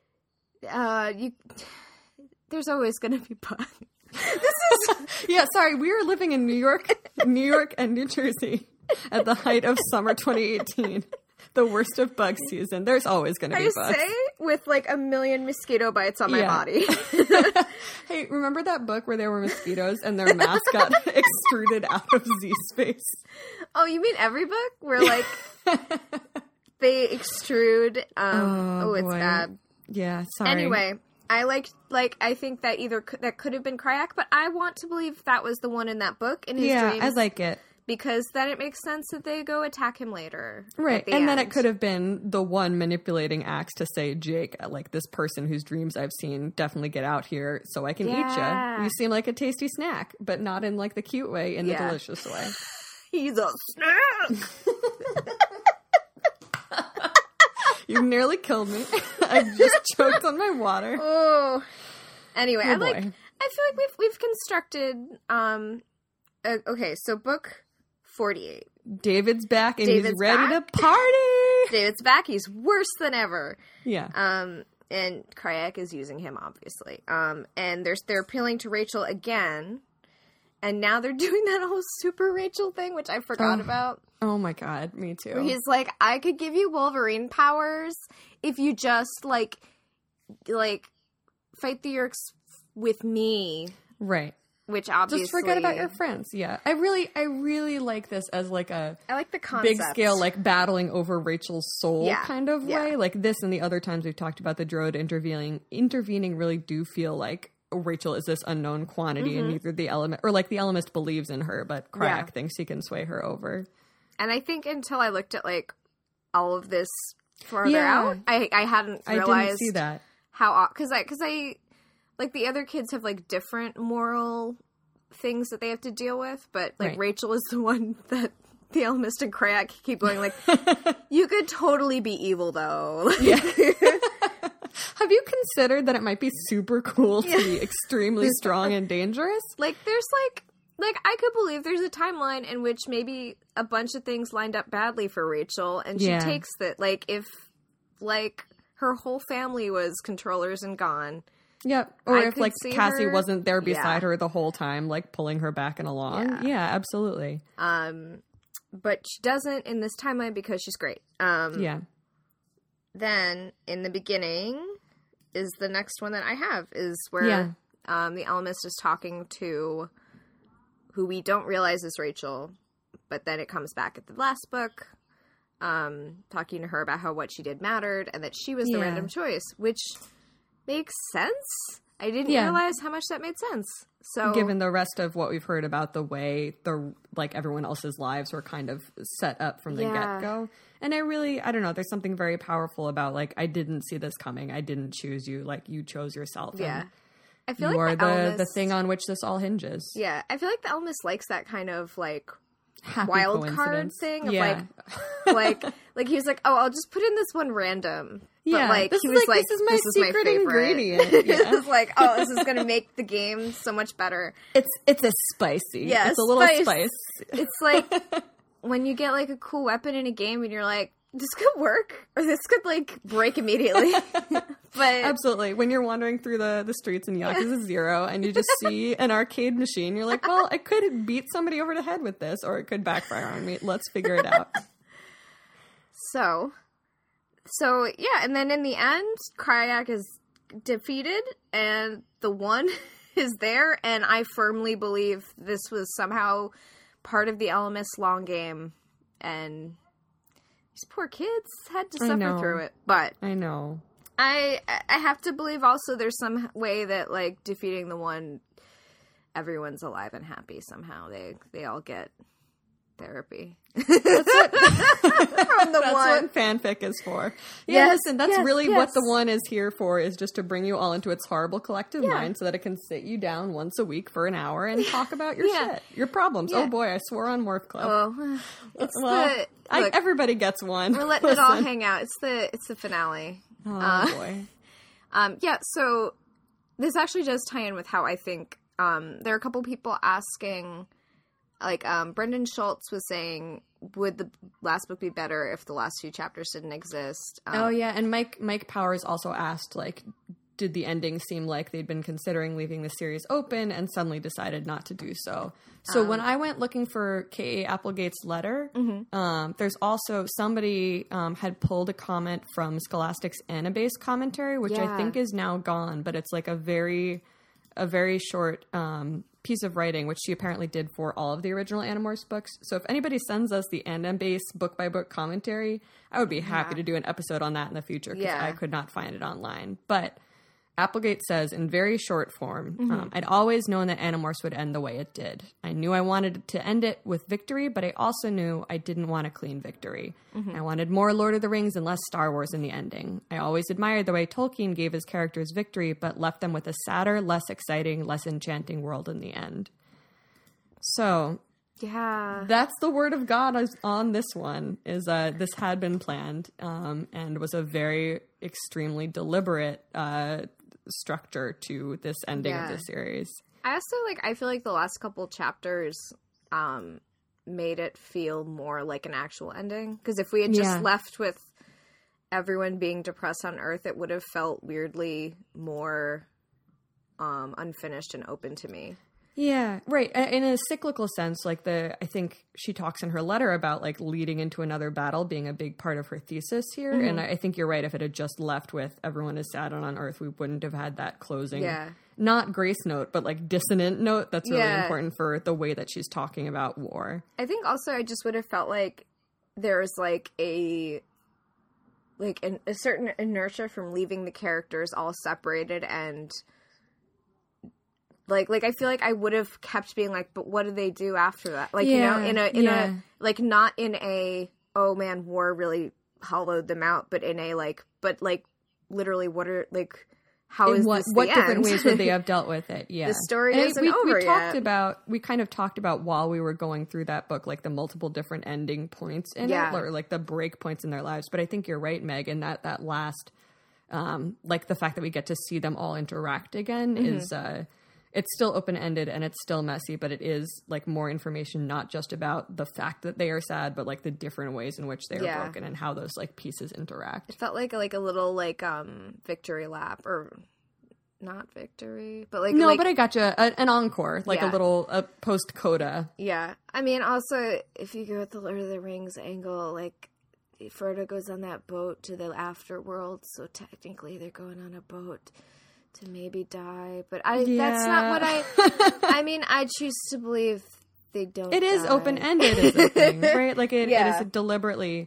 uh, you... There's always going to be bugs. This is...
yeah, sorry. We were living in New York, New York and New Jersey at the height of summer twenty eighteen. The worst of bug season. There's always going to be bugs.
I say with like a million mosquito bites on my
yeah.
body.
Hey, remember that book where there were mosquitoes and their mask got extruded out of Z-Space?
Oh, you mean every book? Where like they extrude... Um, oh, oh, it's
boy.
bad.
Yeah, sorry.
Anyway, I like, like, I think that either c- that could have been Cryak, but I want to believe that was the one in that book in his
yeah,
dreams.
I like it.
Because then it makes sense that they go attack him later.
Right.
The
and
end.
then it could have been the one manipulating Axe to say, Jake, like this person whose dreams I've seen, definitely get out here so I can
yeah.
eat you. You seem like a tasty snack, but not in like the cute way, in
yeah.
the delicious way.
He's a snack!
You nearly killed me. I just choked on my water.
Oh. Anyway,
oh
I like. I feel like we've we've constructed. Um. Uh, okay, so book forty-eight.
David's back and
David's
he's ready
back.
to party.
David's back. He's worse than ever.
Yeah.
Um. And Cryak is using him, obviously. Um. And there's they're appealing to Rachel again, and now they're doing that whole Super Rachel thing, which I forgot
oh.
about.
Oh my god, me too.
Where he's like, I could give you Wolverine powers if you just like, like, fight the Yeerks with me.
Right.
Which obviously...
Just forget about your friends, yeah. I really, I really like this as like a...
I like the concept.
Big scale, like, battling over Rachel's soul
yeah.
kind of
yeah.
way. Like, this and the other times we've talked about the Droid intervening, intervening really do feel like Rachel is this unknown quantity mm-hmm. and neither the element... Or, like, the Ellimist believes in her, but Cryak yeah. thinks he can sway her over.
And I think until I looked at, like, all of this further
yeah.
out, I, I hadn't realized...
I didn't see that.
How... Because I... Because I... Like, the other kids have, like, different moral things that they have to deal with, but, like, right. Rachel is the one that the Ellimist and Cryak keep going, like, you could totally be evil, though.
Yeah. Have you considered that it might be super cool to yeah. be extremely strong and dangerous?
Like, there's, like... Like, I could believe there's a timeline in which maybe a bunch of things lined up badly for Rachel, and she
yeah.
takes that. Like, if, like, her whole family was controllers and gone...
Yep. Or
I
if, like, Cassie
her,
wasn't there beside
yeah.
her the whole time, like, pulling her back and along.
Yeah.
yeah, absolutely.
Um, but she doesn't in this timeline because she's great. Um,
yeah.
Then, in the beginning, is the next one that I have, is where
yeah.
um, the Ellimist is talking to who we don't realize is Rachel, but then it comes back at the last book, um, talking to her about how what she did mattered, and that she was the
yeah.
random choice, which... makes sense. I didn't
yeah.
realize how much that made sense. So,
given the rest of what we've heard about the way the like everyone else's lives were kind of set up from the
yeah.
get-go. And I really, I don't know, there's something very powerful about, like, I didn't see this coming. I didn't choose you. Like, you chose yourself.
Yeah.
And
I feel
you
like
are
the,
the, the
Elmis,
thing on which this all hinges.
Yeah, I feel like the Elmis likes that kind of like
Happy
wild card
coincidence.
thing of
Yeah.
like, like, like he was like, oh, I'll just put in this one random. But
Yeah,
like
this
he
is
was
like,
like,
this is my
this
secret
is my favorite.
ingredient.
This
Yeah.
is like, oh, this is gonna make the game so much better.
It's it's a spicy.
Yeah,
it's a little
spice.
spice.
It's like when you get like a cool weapon in a game and you're like, this could work, or this could like break immediately. But
Absolutely. When you're wandering through the, the streets in Yakuza Zero and you just see an arcade machine, you're like, well, I could beat somebody over the head with this, or it could backfire on me. Let's figure it out.
So, so yeah, and then in the end, Kryak is defeated, and the one is there, and I firmly believe this was somehow part of the Elmis long game, and these poor kids had to
I
suffer
know.
through it. But
I know.
I I have to believe also there's some way that like defeating the one, everyone's alive and happy somehow. They they all get therapy. From the
That's
one.
what fanfic is for. Yeah,
Yes,
listen, that's
yes,
really
yes.
what the one is here for, is just to bring you all into its horrible collective
Yeah.
mind so that it can sit you down once a week for an hour and talk about your
Yeah.
shit, your problems.
Yeah.
Oh boy, I swore on Morph Club.
Well, it's
well,
the
I,
look,
everybody gets one.
we're letting it all
Listen.
hang out. It's the it's the finale.
Oh
uh,
boy.
Um, yeah, so this actually does tie in with how I think um, there are a couple people asking, like um, Brendan Schultz was saying, would the last book be better if the last few chapters didn't exist? Um,
Oh yeah, and Mike Mike Powers also asked, like, did the ending seem like they'd been considering leaving the series open and suddenly decided not to do so? So
Um,
when I went looking for K A Applegate's letter,
Mm-hmm.
um, there's also somebody um, had pulled a comment from Scholastic's Anabase commentary, which I
Yeah.
think is now gone, but it's like a very a very short um, piece of writing, which she apparently did for all of the original Animorphs books. So if anybody sends us the Anabase book by book commentary, I would be happy
Yeah.
to do an episode on that in the future, because
Yeah.
I could not find it online. But Applegate says, in very short form,
Mm-hmm.
um, I'd always known that Animorphs would end the way it did. I knew I wanted to end it with victory, but I also knew I didn't want a clean victory.
Mm-hmm.
I wanted more Lord of the Rings and less Star Wars in the ending. I always admired the way Tolkien gave his characters victory, but left them with a sadder, less exciting, less enchanting world in the end. So
yeah.
that's the word of God is- on this one, is uh, this had been planned um, and was a very extremely deliberate uh, structure to this ending
Yeah.
of the series.
I also like I feel like the last couple chapters um made it feel more like an actual ending, because if we had just
Yeah.
left with everyone being depressed on Earth, it would have felt weirdly more um unfinished and open to me.
Yeah, right. A- In a cyclical sense, like the, I think she talks in her letter about like leading into another battle being a big part of her thesis here.
Mm-hmm.
And I I think you're right. If it had just left with everyone is sad and on Earth, we wouldn't have had that closing,
Yeah.
not grace note, but like dissonant note. That's really
Yeah.
important for the way that she's talking about war.
I think also I just would have felt like there's like a like an, a certain inertia from leaving the characters all separated, and like like I feel like I would have kept being like, but what do they do after that? Like,
Yeah,
you know, in a in
yeah.
a like not in a oh man, war really hollowed them out, but in a like but like literally what are like how
In
is
what
this
what
the
different
end?
ways would they have dealt with it? Yeah,
The story
And
isn't
we,
over
we talked
yet.
about we kind of talked about while we were going through that book, like the multiple different ending points in
Yeah.
it, or like the break points in their lives. But I think you're right, Meg, in that that last, um, like the fact that we get to see them all interact again
Mm-hmm.
is. Uh, it's still open-ended and it's still messy, but it is like more information, not just about the fact that they are sad, but like the different ways in which they are
Yeah.
broken and how those like pieces interact.
It felt like like a little like um victory lap, or not victory, but like
No,
like,
but I gotcha. A, an encore, like
Yeah.
a little a post coda.
yeah. I mean, also if you go with the Lord of the Rings angle, like Frodo goes on that boat to the afterworld, so technically they're going on a boat to maybe die. But I that's not what I. I mean, I choose to believe they don't.
It is
die.
open ended, is the thing, right? Like it, it
Yeah.
is deliberately.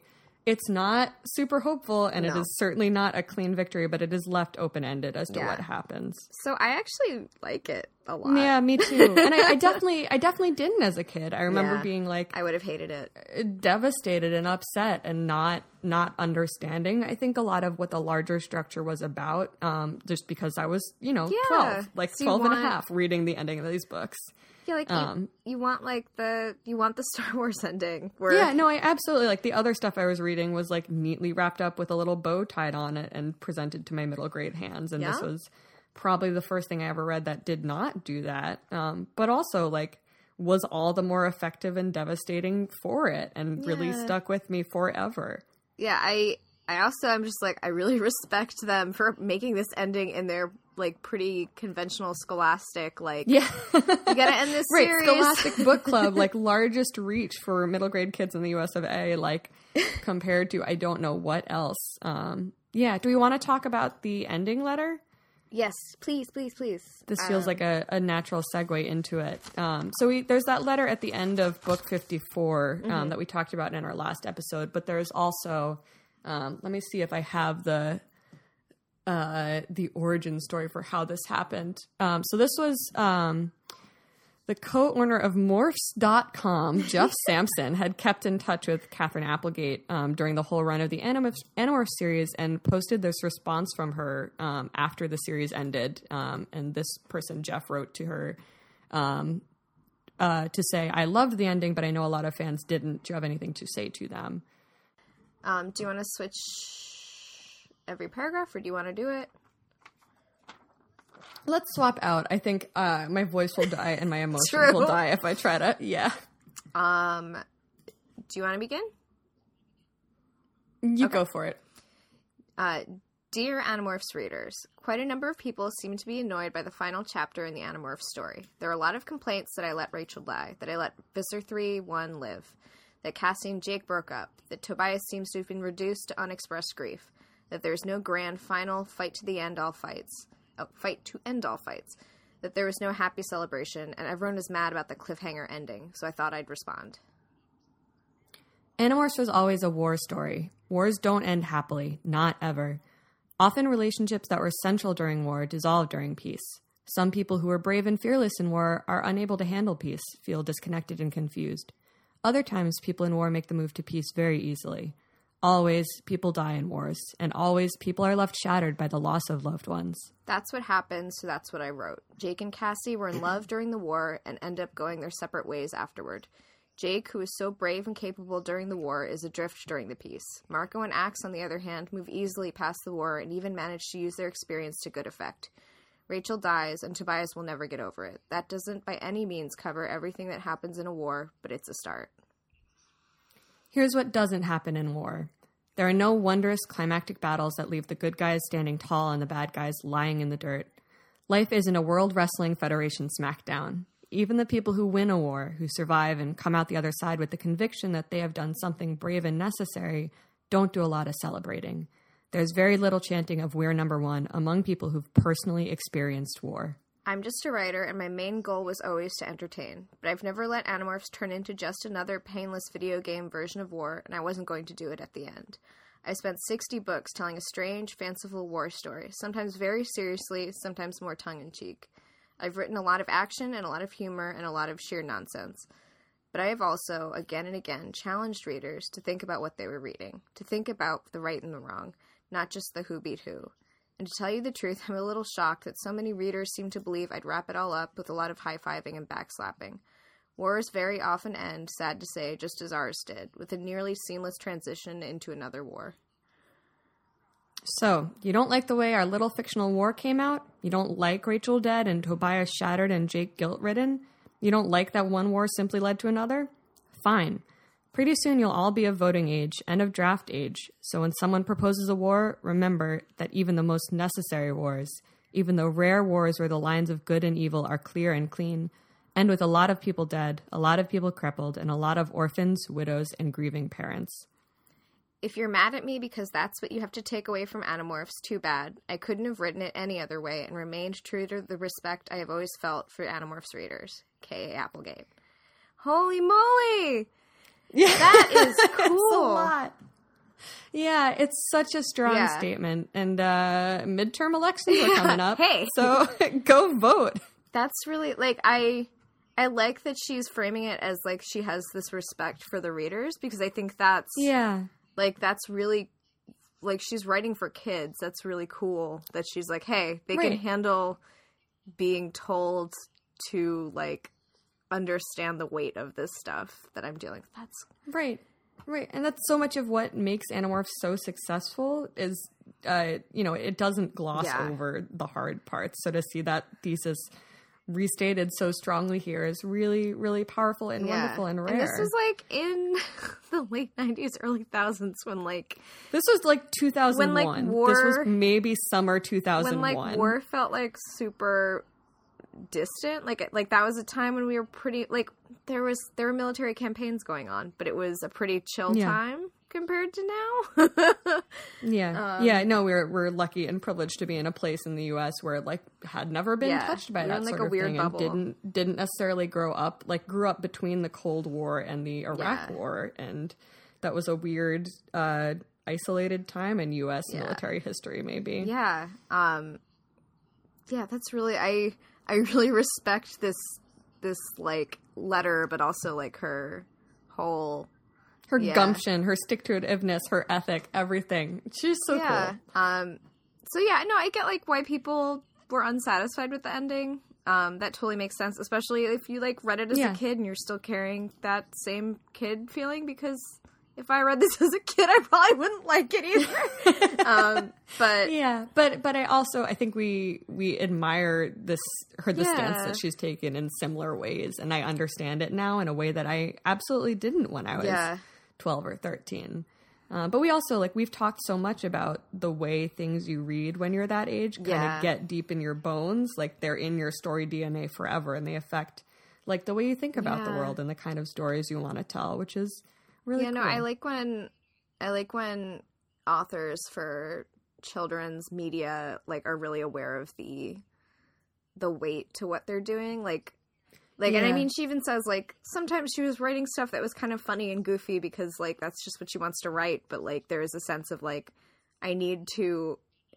it's not super hopeful, and
No.
it is certainly not a clean victory, but it is left open-ended as to
Yeah.
what happens.
So I actually like it a lot.
Yeah, me too. And I, I definitely, I definitely didn't as a kid. I remember
Yeah.
being like
I would have hated it.
devastated and upset and not not understanding. I think a lot of what the larger structure was about, um, just because I was, you know,
Yeah.
twelve, like
So you
twelve and a
want-
half, reading the ending of these books.
Yeah, like
Um,
you, you want like the you want the Star Wars ending where
Yeah, no, I absolutely, like, the other stuff I was reading was like neatly wrapped up with a little bow tied on it and presented to my middle grade hands. And this
Yeah.
was probably the first thing I ever read that did not do that. Um, but also like was all the more effective and devastating for it and really
Yeah.
stuck with me forever.
yeah, I I also I'm just like I really respect them for making this ending in their like pretty conventional scholastic like
Yeah.
you gotta end this
Right,
series.
Scholastic Book Club, like largest reach for middle grade kids in the U S of A, like compared to I don't know what else. Um, yeah, do we want to talk about the ending letter?
Yes, please, please, please.
This feels
Um,
like a, a natural segue into it. Um, so we, there's that letter at the end of book fifty-four um,
Mm-hmm.
that we talked about in our last episode, but there's also, um, let me see if I have the uh, the origin story for how this happened. Um, so this was um, the co-owner of Morphs dot com, Jeff Sampson, had kept in touch with Catherine Applegate um, during the whole run of the Animorphs, Animorphs series and posted this response from her um, after the series ended. Um, and this person, Jeff, wrote to her um, uh, to say, I loved the ending, but I know a lot of fans didn't. Do you have anything to say to them?
Um, do you want to switch every paragraph, or do you want to do it?
Let's swap out. I think uh, my voice will die and my emotions
True.
will die if I try to. Yeah.
Um, do you want to begin?
You go for it.
Uh, Dear Animorphs readers, quite a number of people seem to be annoyed by the final chapter in the Animorphs story. There are a lot of complaints that I let Rachel die, that I let Visser three one live, that Cassie and Jake broke up, that Tobias seems to have been reduced to unexpressed grief, that there is no grand final fight to the end all fights, oh, fight to end all fights, that there was no happy celebration, and everyone was mad about the cliffhanger ending, so I thought I'd respond.
Animorphs was always a war story. Wars don't end happily, not ever. Often relationships that were central during war dissolve during peace. Some people who were brave and fearless in war are unable to handle peace, feel disconnected and confused. Other times, people in war make the move to peace very easily. Always, people die in wars, and always, people are left shattered by the loss of loved ones.
That's what happened, so that's what I wrote. Jake and Cassie were in love during the war and end up going their separate ways afterward. Jake, who was so brave and capable during the war, is adrift during the peace. Marco and Axe, on the other hand, move easily past the war and even manage to use their experience to good effect. Rachel dies, and Tobias will never get over it. That doesn't by any means cover everything that happens in a war, but it's a start.
Here's what doesn't happen in war. There are no wondrous climactic battles that leave the good guys standing tall and the bad guys lying in the dirt. Life isn't a World Wrestling Federation smackdown. Even the people who win a war, who survive and come out the other side with the conviction that they have done something brave and necessary, don't do a lot of celebrating. There's very little chanting of "we're number one" among people who've personally experienced war.
I'm just a writer, and my main goal was always to entertain. But I've never let Animorphs turn into just another painless video game version of war, and I wasn't going to do it at the end. I spent sixty books telling a strange, fanciful war story, sometimes very seriously, sometimes more tongue-in-cheek. I've written a lot of action and a lot of humor and a lot of sheer nonsense. But I have also, again and again, challenged readers to think about what they were reading, to think about the right and the wrong, not just the who beat who. And to tell you the truth, I'm a little shocked that so many readers seem to believe I'd wrap it all up with a lot of high-fiving and backslapping. Wars very often end, sad to say, just as ours did, with a nearly seamless transition into another war.
So, you don't like the way our little fictional war came out? You don't like Rachel dead and Tobias shattered and Jake guilt-ridden? You don't like that one war simply led to another? Fine. Pretty soon you'll all be of voting age and of draft age, so when someone proposes a war, remember that even the most necessary wars, even the rare wars where the lines of good and evil are clear and clean, end with a lot of people dead, a lot of people crippled, and a lot of orphans, widows, and grieving parents.
If you're mad at me because that's what you have to take away from Animorphs, too bad. I couldn't have written it any other way and remained true to the respect I have always felt for Animorphs readers. K A. Applegate. Holy moly!
Yeah.
That is
It's a
cool.
lot. Yeah, it's such a strong
Yeah.
statement. And uh, midterm elections are coming up.
Hey.
So go vote.
That's really, like, I I like that she's framing it as, like, she has this respect for the readers, because I think that's,
Yeah.
like, that's really, like, she's writing for kids. That's really cool that she's like, hey, they
Right.
can handle being told to, like, understand the weight of this stuff that I'm dealing with. That's
Right. Right. And that's so much of what makes Animorphs so successful is, uh, you know, it doesn't gloss
Yeah.
over the hard parts. So to see that thesis restated so strongly here is really, really powerful and
yeah.
wonderful and rare.
And this was, like, in the late nineties, early thousands, when, like,
This was like two thousand one.
When, like, war-
This was maybe summer two thousand one.
when, like, war felt, like, super distant. Like, like that was a time when we were pretty, like, there was, there were military campaigns going on, but it was a pretty chill
Yeah.
time compared to now.
Yeah.
Um,
yeah. No, we're we're lucky and privileged to be in a place in the U S where it, like, had never been
Yeah.
touched by
We were
that
in, like,
sort
a
of
weird
thing
bubble.
and didn't didn't necessarily grow up, like, grew up between the Cold War and the Iraq
Yeah.
War, and that was a weird uh isolated time in U S
Yeah.
military history, maybe.
yeah. Um, yeah, that's really, I, I really respect this, this, like, letter, but also, like, her whole,
Her
Yeah.
gumption, her stick-to-itiveness, her ethic, everything. She's so
yeah.
cool.
Um, so yeah, no, I get, like, why people were unsatisfied with the ending. Um, that totally makes sense, especially if you, like, read it as
Yeah.
a kid and you're still carrying that same kid feeling, because if I read this as a kid, I probably wouldn't like it either. um, but
Yeah, but but I also I think we we admire this her the stance
Yeah.
that she's taken in similar ways, and I understand it now in a way that I absolutely didn't when I was
Yeah.
twelve or thirteen. Uh, but we also, like, we've talked so much about the way things you read when you're that age kind of
Yeah.
get deep in your bones, like they're in your story D N A forever, and they affect, like, the way you think about the
Yeah.
world and the kind of stories you want to tell, which is really
yeah, no,
cool.
I like when I like when authors for children's media, like, are really aware of the the weight to what they're doing, like. Like, and I
Yeah.
mean, she even says, like, sometimes she was writing stuff that was kind of funny and goofy because, like, that's just what she wants to write. But, like, there is a sense of, like, I need to,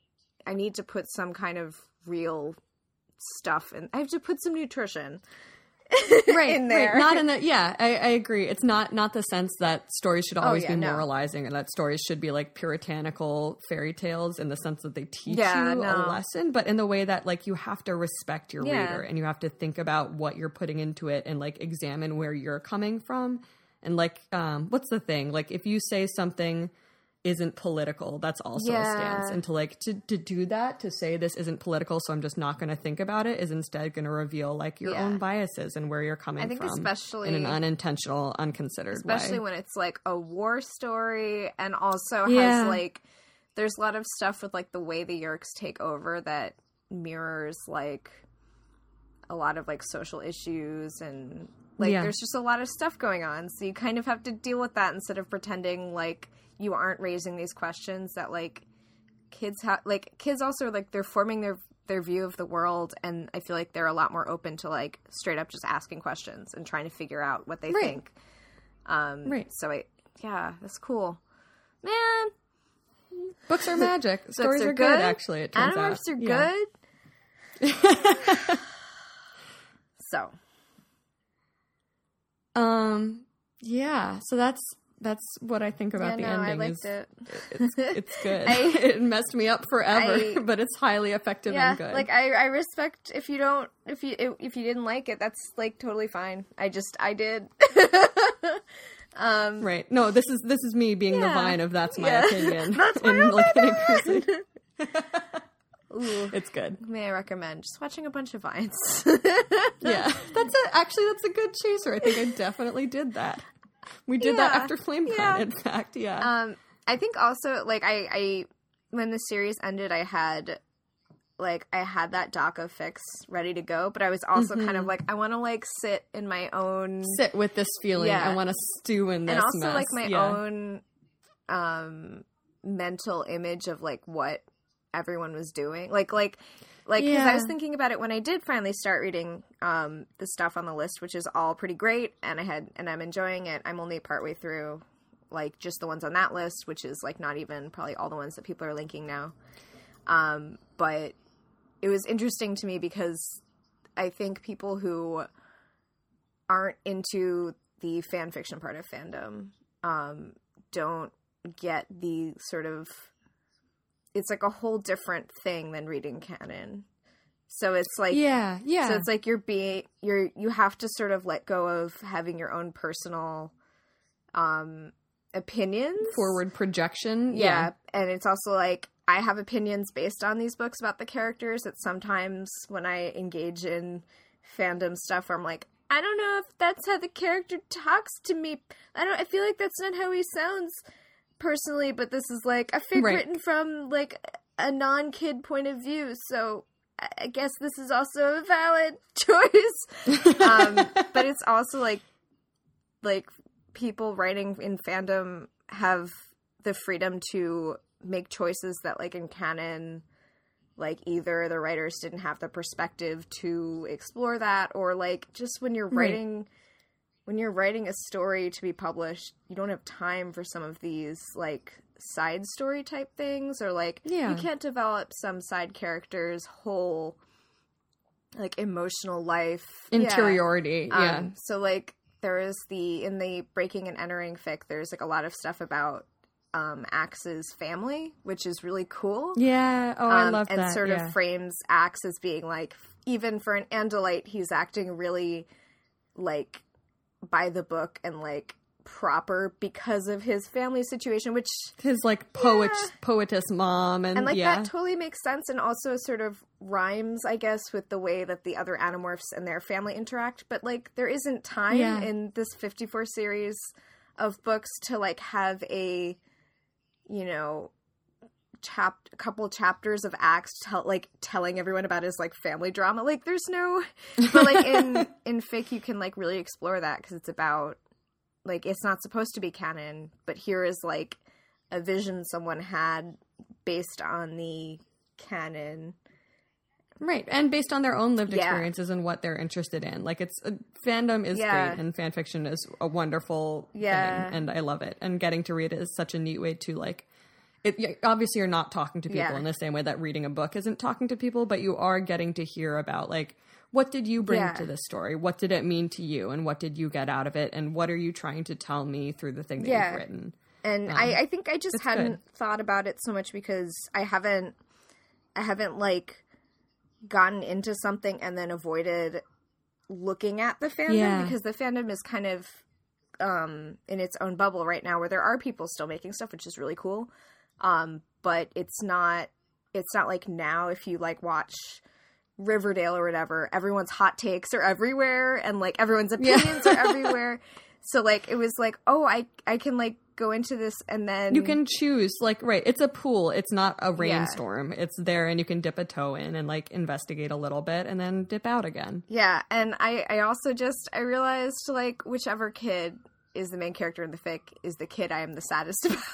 I need to put some kind of real stuff in. I have to put some nutrition
right
in there.
right. Not in the yeah I, I agree. It's not not the sense that stories should always
Oh, yeah,
be
no.
moralizing, and that stories should be like puritanical fairy tales in the sense that they teach
Yeah,
you
no.
a lesson, but in the way that, like, you have to respect your
Yeah.
reader, and you have to think about what you're putting into it, and, like, examine where you're coming from. And, like, um what's the thing, like, if you say something isn't political, that's also
Yeah.
a stance. And to, like, to, to do that, to say this isn't political, so I'm just not going to think about it, is instead going to reveal, like, your
Yeah.
own biases and where you're coming
I think
from
especially
in an unintentional, unconsidered
especially
way.
when it's like a war story, and also
Yeah.
has, like, there's a lot of stuff with, like, the way the Yeerks take over that mirrors, like, a lot of, like, social issues, and, like,
Yeah.
there's just a lot of stuff going on, so you kind of have to deal with that instead of pretending like you aren't raising these questions that, like, kids have. Like, kids also, like, they're forming their their view of the world, and I feel like they're a lot more open to, like, straight up just asking questions and trying to figure out what they
Right.
think. Um,
Right.
So I, yeah, that's cool, man.
Books are magic. Stories
are
are good,
good.
actually, it turns out.
Animorphs are
Yeah.
good. So
Um, yeah, so that's that's what I think about
yeah,
the
no, I
ending.
liked
is
it.
It's it's good.
I-
it messed me up forever,
I-
but it's highly effective
Yeah,
and good.
like I, I respect if you don't if you if you didn't like it, that's, like, totally fine. I just I did. um,
right? No, this is this is me being the
Yeah.
vine of that's my
Yeah.
opinion.
That's my
in, like, an
opinion.
increasing-
Ooh.
It's good.
May I recommend just watching a bunch of vines?
Yeah, that's a, actually that's a good chaser. I think I definitely did that. We did that
Yeah,
after FlameCon,
yeah.
in fact. Yeah.
Um, I think also, like, I, I, when the series ended, I had, like, I had that doc of fics ready to go, but I was also
Mm-hmm.
kind of like, I want to, like, sit in my own,
Sit with this feeling.
Yeah.
I want to stew in this
and also,
mess.
like, my
yeah.
own, um, mental image of, like, what everyone was doing. Like, like, like, because I was
Yeah.
thinking about it when I did finally start reading, um, the stuff on the list, which is all pretty great, and I had, and I'm enjoying it. I'm only partway through like just the ones on that list, which is like not even probably all the ones that people are linking now. Um, but it was interesting to me because I think people who aren't into the fan fiction part of fandom um, don't get the sort of, it's like a whole different thing than reading canon. So it's like,
yeah, yeah.
So it's like you're being, you're, you have to sort of let go of having your own personal, um, opinions.
Forward projection.
Yeah.
yeah.
And it's also like, I have opinions based on these books about the characters that sometimes when I engage in fandom stuff where I'm like, I don't know if that's how the character talks to me. I don't, I feel like that's not how he sounds personally, but this is like a fic
right.
written from like a non-kid point of view. So I guess this is also a valid choice. um, but it's also like, like people writing in fandom have the freedom to make choices that like in canon, like either the writers didn't have the perspective to explore that, or like just when you're writing, right. when you're writing a story to be published, you don't have time for some of these like side story type things, or like yeah. you can't develop some side character's whole like emotional life
interiority. Yeah. yeah.
Um, so like there is the, in the Breaking and Entering fic, there's like a lot of stuff about Um, Axe's family, which is really cool.
Yeah. Oh, I
um,
love
and
that.
And sort
yeah.
of frames Axe as being like, even for an Andalite, he's acting really like by the book and like proper because of his family situation, which
his like poet
yeah.
poetess mom and,
and like
yeah.
that totally makes sense, and also sort of rhymes, I guess, with the way that the other Animorphs and their family interact. But like there isn't time
yeah.
in this fifty-four series of books to like have a, you know, chap a couple chapters of Axe tell like telling everyone about his like family drama. Like there's no, but like in in fic you can like really explore that because it's about like, it's not supposed to be canon, but here is like a vision someone had based on the canon.
Right, and based on their own lived
yeah.
experiences and what they're interested in. Like, it's uh, fandom is
yeah.
great, and fan fiction is a wonderful
yeah.
thing, and I love it. And getting to read it is such a neat way to, like, it. Obviously, you're not talking to people
yeah.
in the same way that reading a book isn't talking to people, but you are getting to hear about, like, what did you bring
yeah.
to this story? What did it mean to you? And what did you get out of it? And what are you trying to tell me through the thing that
yeah.
you've written?
And um, I, I think I just hadn't good. thought about it so much because I haven't, I haven't, like, gotten into something and then avoided looking at the fandom yeah. because the fandom is kind of um, in its own bubble right now where there are people still making stuff, which is really cool. Um, but it's not, it's not like now if you, like, watch Riverdale or whatever, everyone's hot takes are everywhere and like everyone's opinions yeah. are everywhere. So like it was like, oh, I I can like go into this and then
you can choose, like, right, it's a pool, it's not a rainstorm. Yeah. It's there and you can dip a toe in and like investigate a little bit and then dip out again.
Yeah, and I I also just I realized like whichever kid is the main character in the fic is the kid I am the saddest about.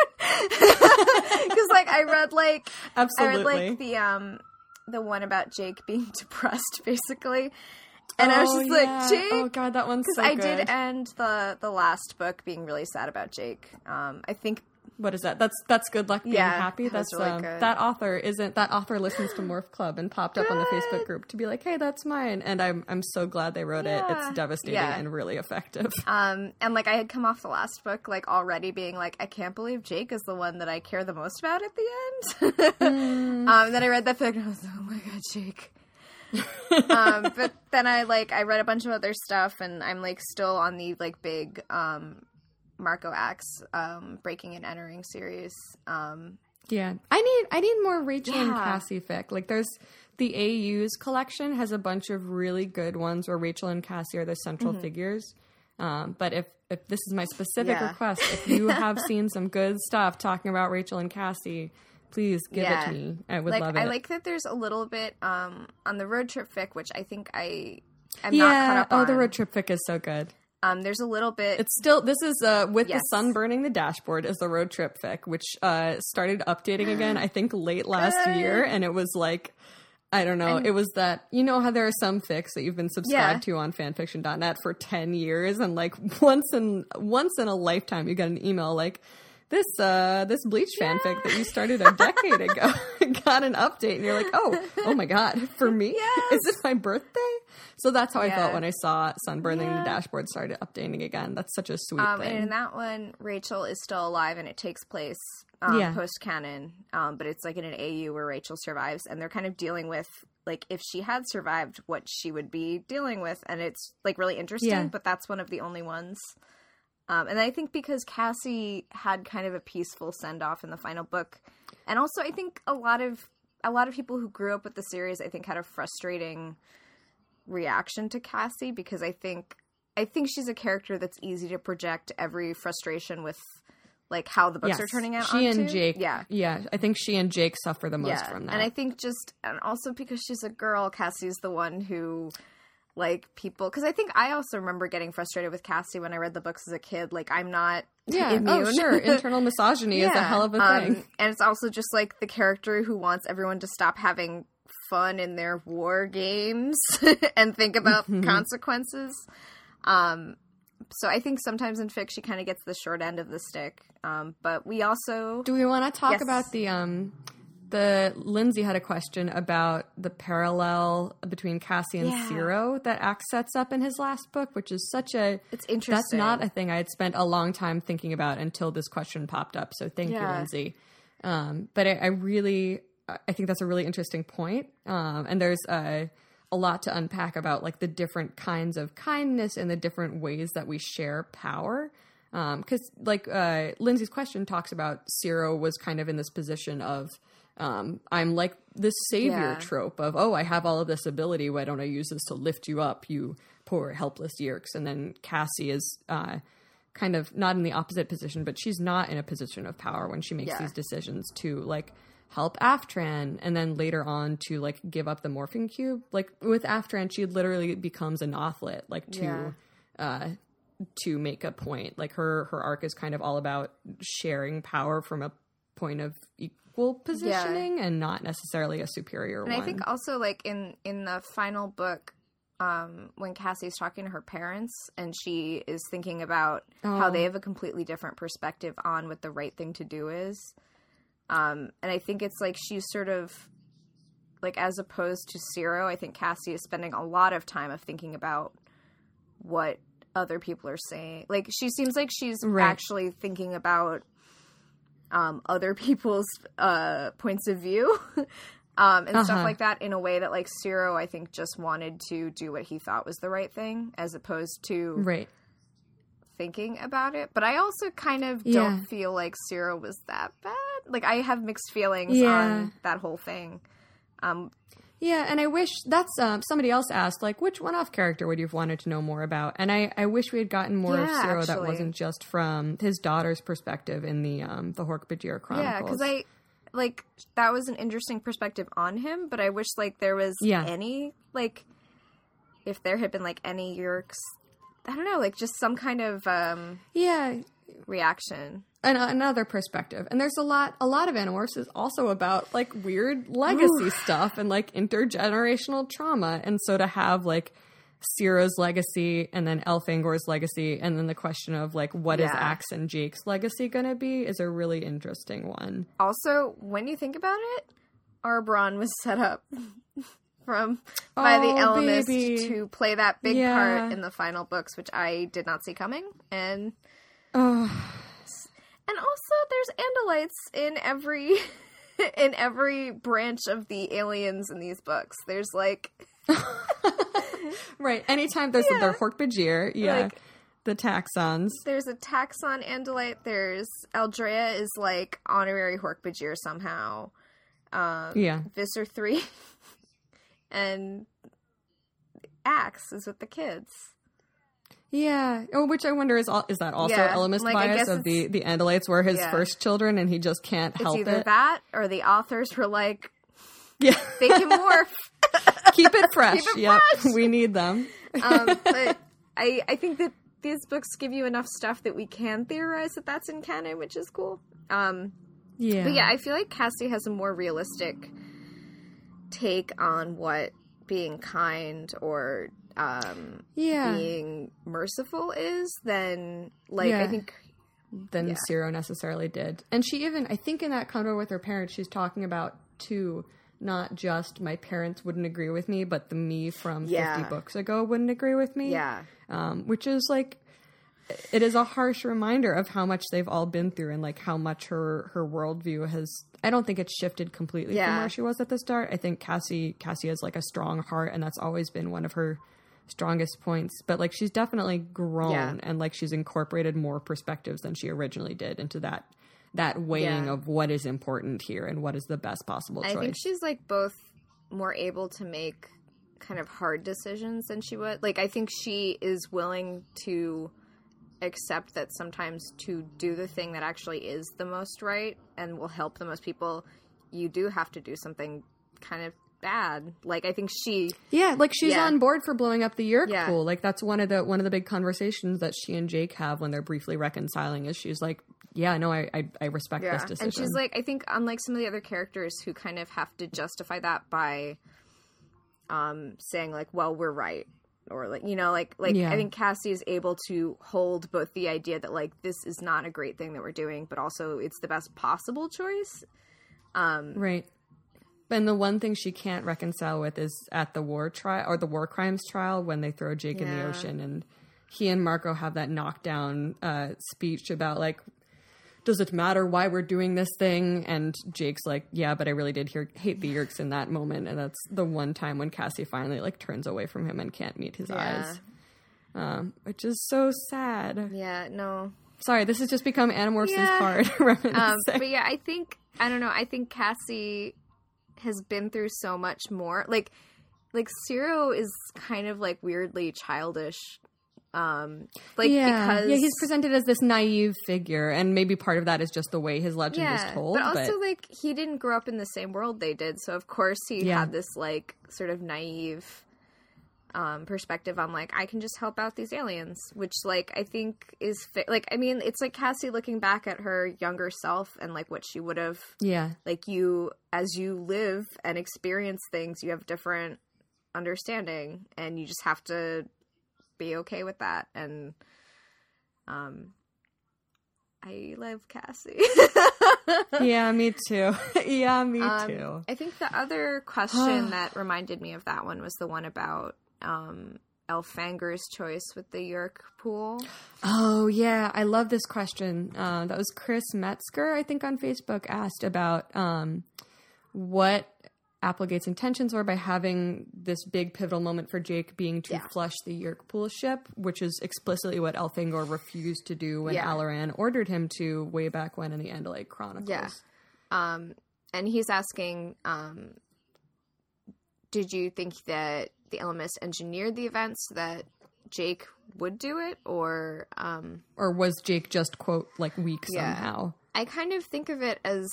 Because like I read like
Absolutely.
I read like the um the one about Jake being depressed, basically. And
oh,
I was just
yeah.
like, Jake?
Oh, God, that one's so
I
good.
I did end the, the last book being really sad about Jake. Um, I think...
What is that? That's that's Good Luck Being
yeah,
Happy?
That's
That's
really
um,
good.
That author isn't... That author listens to Morph Club and popped up on the Facebook group to be like, hey, that's mine. And I'm I'm so glad they wrote
yeah.
it. It's devastating
yeah.
and really effective.
Um, and, like, I had come off the last book, like, already being like, I can't believe Jake is the one that I care the most about at the end. mm. um, then I read that book and I was like, oh my God, Jake. um, but then I, like, I read a bunch of other stuff and I'm, like, still on the, like, big, um... Marco Axe um, Breaking and Entering series. Um,
yeah, I need I need more Rachel
yeah.
and Cassie fic. Like, there's the A U's collection has a bunch of really good ones where Rachel and Cassie are the central mm-hmm. figures. Um, but if if this is my specific yeah. request, if you have seen some good stuff talking about Rachel and Cassie, please give
yeah.
it to me. I would
like,
love it.
I like that there's a little bit um, on the road trip fic, which I think I am
yeah.
not caught up
oh,
on.
the road trip fic is so good.
Um, there's a little bit...
It's still... This is, uh, With
yes.
the Sun Burning the Dashboard is the road trip fic, which uh, started updating again, I think, late last year. And it was, like, I don't know.
And-
it was that, you know how there are some fics that you've been subscribed
Yeah.
to on fanfiction dot net for ten years, and like once in once in a lifetime you get an email like, this uh this Bleach fanfic that you started a decade ago got an update, and you're like, oh, oh my god, for me?
Yes.
Is it my birthday? So that's how I
Yeah.
felt when I saw Sunburning
Yeah.
the Dashboard started updating again. That's such a sweet
Um,
thing.
and in that one, Rachel is still alive, and it takes place um,
Yeah.
post-canon, um, but it's like in an A U where Rachel survives, and they're kind of dealing with, like, if she had survived, what she would be dealing with, and it's, like, really interesting,
Yeah.
but that's one of the only ones. Um, and I think because Cassie had kind of a peaceful send-off in the final book, and also I think a lot of a lot of people who grew up with the series, I think, had a frustrating reaction to Cassie, because I think I think she's a character that's easy to project every frustration with, like, how the books
Yes.
are turning out.
She
onto.
and Jake,
yeah,
yeah, I think she and Jake suffer the most
yeah.
from that.
And I think just, and also because she's a girl, Cassie's the one who, like, people, because I think I also remember getting frustrated with Cassie when I read the books as a kid. Like, I'm not
yeah,
immune.
oh sure, internal misogyny is a hell of a thing.
Um, and it's also just like the character who wants everyone to stop having fun in their war games and think about consequences. Um, so I think sometimes in fic she kind of gets the short end of the stick. Um, but we also
Do we want to talk
Yes.
about the um the Lindsay had a question about the parallel between Cassie and
Yeah.
Zero that Axe sets up in his last book, which is such a
it's interesting.
that's not a thing I had spent a long time thinking about until this question popped up. So thank you,
Yeah.
Lindsay. Um, but I, I really I think that's a really interesting point. Um, and there's a a lot to unpack about like the different kinds of kindness and the different ways that we share power. Because um, like uh, Lindsay's question talks about Zero was kind of in this position of um, I'm like this savior
Yeah.
trope of, oh, I have all of this ability. Why don't I use this to lift you up, you poor helpless Yeerks? And then Cassie is uh, kind of not in the opposite position, but she's not in a position of power when she makes
Yeah.
these decisions to like help Aftran, and then later on to like give up the morphing cube. Like with Aftran, she literally becomes a Nothlit, like to
Yeah.
uh, to make a point. Like her her arc is kind of all about sharing power from a point of equal positioning and not necessarily a superior
And
one.
I think also, like, in, in the final book, um, when Cassie's talking to her parents and she is thinking about how
Oh.
they have a completely different perspective on what the right thing to do is. Um, and I think it's like she's sort of, like, as opposed to Zero, I think Cassie is spending a lot of time of thinking about what other people are saying. Like, she seems like she's
Right.
actually thinking about um, other people's uh, points of view um, and stuff
Uh-huh.
like that in a way that, like, Zero, I think, just wanted to do what he thought was the right thing as opposed to
right.
thinking about it. But I also kind of
Yeah.
don't feel like Zero was that bad. Like, I have mixed feelings
Yeah.
on that whole thing. Um,
Yeah, and I wish that's um, somebody else asked, like, which one-off character would you have wanted to know more about? And I, I wish we had gotten more of
Yeah,
Zero that
actually.
wasn't just from his daughter's perspective in the um, the Hork-Bajir Chronicles.
yeah, because I, like, that was an interesting perspective on him, but I wish, like, there was
Yeah.
any, like, if there had been, like, any Yerks, I don't know, like, just some kind of um,
yeah,
reaction.
an, another perspective. And there's a lot, a lot of Animorphs is also about like weird legacy stuff and like intergenerational trauma. And so to have like Zero's legacy and then Elfangor's legacy and then the question of like what is
Yeah.
Axe and Jake's legacy going to be is a really interesting one.
Also, when you think about it, Arbron was set up from by the
Oh,
Ellimist
baby.
to play that big
Yeah.
part in the final books, which I did not see coming. And
Oh,
and also, there's Andalites in every in every branch of the aliens in these books. There's like
right. Anytime there's
Yeah.
their Hork-Bajir, yeah,
Like-
the taxons.
there's a Taxon Andalite. There's Aldrea is like honorary Hork-Bajir somehow. Um,
Yeah.
Visser three and Axe is with the kids.
Yeah. Oh, which I wonder is al- is that also
Yeah,
Ellimist
like, I
bias
guess
of the
it's-
the Andalites were his
Yeah.
first children and he just can't
It's
help
either
it.
that or the authors were like,
Yeah.
they can morph.
Keep it fresh.
Keep it
Yep.
fresh.
We need them.
um, but I, I think that these books give you enough stuff that we can theorize that that's in canon, which is cool. Um,
Yeah.
but yeah, I feel like Cassie has a more realistic take on what being kind or um,
yeah.
being merciful is than, like,
yeah.
I think...
than
yeah.
Ciro necessarily did. And she even, I think in that convo with her parents, she's talking about, too, not just my parents wouldn't agree with me, but the me from
yeah.
fifty books ago wouldn't agree with me.
Yeah.
Um, which is, like, it is a harsh reminder of how much they've all been through and, like, how much her, her worldview has... I don't think it's shifted completely
yeah.
from where she was at the start. I think Cassie Cassie has, like, a strong heart, and that's always been one of her strongest points. But, like, she's definitely grown,
yeah.
and, like, she's incorporated more perspectives than she originally did into that that weighing
yeah.
of what is important here and what is the best possible choice.
I think she's, like, both more able to make kind of hard decisions than she would. Like, I think she is willing to accept that sometimes to do the thing that actually is the most right and will help the most people, you do have to do something kind of bad. Like, I think she...
Yeah, like, she's
yeah.
on board for blowing up the Yeerk
yeah.
pool. Like, that's one of the one of the big conversations that she and Jake have when they're briefly reconciling is she's like, yeah, no, I I, I respect
yeah.
this decision.
And she's like, I think unlike some of the other characters who kind of have to justify that by um, saying, like, well, we're right. Or, like, you know, like, like
yeah.
I think Cassie is able to hold both the idea that, like, this is not a great thing that we're doing, but also it's the best possible choice. Um,
right. And the one thing she can't reconcile with is at the war trial, or the war crimes trial, when they throw Jake
yeah.
in the ocean, and he and Marco have that knockdown uh, speech about, like, does it matter why we're doing this thing? And Jake's like, yeah, but I really did hear, hate the Yeerks in that moment. And that's the one time when Cassie finally, like, turns away from him and can't meet his
yeah.
eyes. Um, which is so sad.
Yeah, no.
Sorry, this has just become Animorphs
yeah.
hard.
um, but yeah, I think, I don't know, I think Cassie has been through so much more. Like, like Ciro is kind of, like, weirdly childish. Um, like,
yeah.
because...
Yeah, he's presented as this naive figure, and maybe part of that is just the way his legend
yeah,
is told.
But also,
but...
like, he didn't grow up in the same world they did, so of course he
yeah.
had this, like, sort of naive um, perspective on, like, I can just help out these aliens, which, like, I think is... Fi- like, I mean, it's like Cassie looking back at her younger self and, like, what she would have...
Yeah.
Like, you, as you live and experience things, you have different understanding, and you just have to be okay with that. And um I love Cassie.
Yeah, me too. yeah, me
um,
too.
I think the other question that reminded me of that one was the one about um Elfanger's choice with the Yeerk pool.
Oh, yeah. I love this question. Uh, that was Chris Metzger, I think, on Facebook, asked about um, what Applegate's intentions were by having this big pivotal moment for Jake being to
yeah.
flush the Yeerk pool ship, which is explicitly what Elfangor refused to do when
yeah.
Alaran ordered him to way back when in the Andalite Chronicles.
Yeah. Um, and he's asking, um, did you think that the Ellimist engineered the events so that Jake would do it, or... Um,
or was Jake just, quote, like, weak
yeah.
somehow?
I kind of think of it as...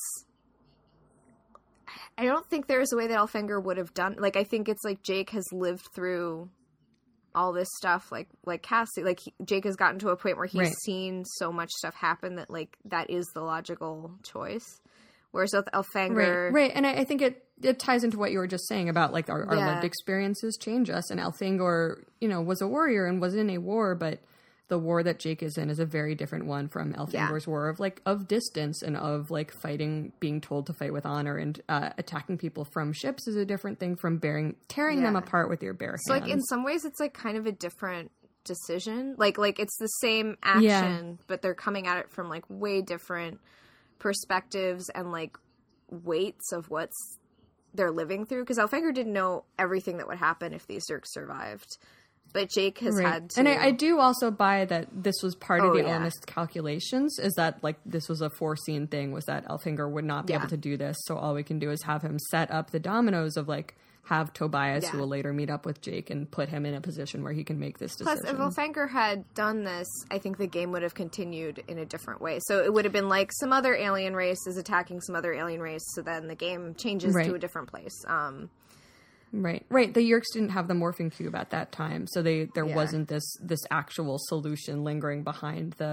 I don't think there is a way that Elfanger would have done... Like, I think it's like Jake has lived through all this stuff, like like Cassie. Like, he, Jake has gotten to a point where he's
right.
seen so much stuff happen that, like, that is the logical choice. Whereas with Elfanger...
Right, right. And I, I think it, it ties into what you were just saying about, like, our, our
yeah.
lived experiences change us. And Elfangor, you know, was a warrior and was in a war, but the war that Jake is in is a very different one from Elfangor's
yeah.
war of, like, of distance and of, like, fighting, being told to fight with honor, and uh, attacking people from ships is a different thing from bearing, tearing
yeah.
them apart with your bare hands.
So, like, in some ways, it's, like, kind of a different decision. Like, like it's the same action,
yeah.
but they're coming at it from, like, way different perspectives and, like, weights of what's they're living through. Because Elfanger didn't know everything that would happen if these Yeerks survived. But Jake has
right.
had to...
And I, I do also buy that this was part
oh,
of the
yeah.
Ellimist calculations, is that, like, this was a foreseen thing, was that Elfangor would not be
yeah.
able to do this, so all we can do is have him set up the dominoes of, like, have Tobias,
yeah.
who will later meet up with Jake, and put him in a position where he can make this
Plus,
decision.
if Elfanger had done this, I think the game would have continued in a different way. So it would have been like some other alien race is attacking some other alien race, so then the game changes
right.
to a different place. Um
Right, right. The Yeerks didn't have the morphing cube at that time, so they there
yeah.
wasn't this this actual solution lingering behind the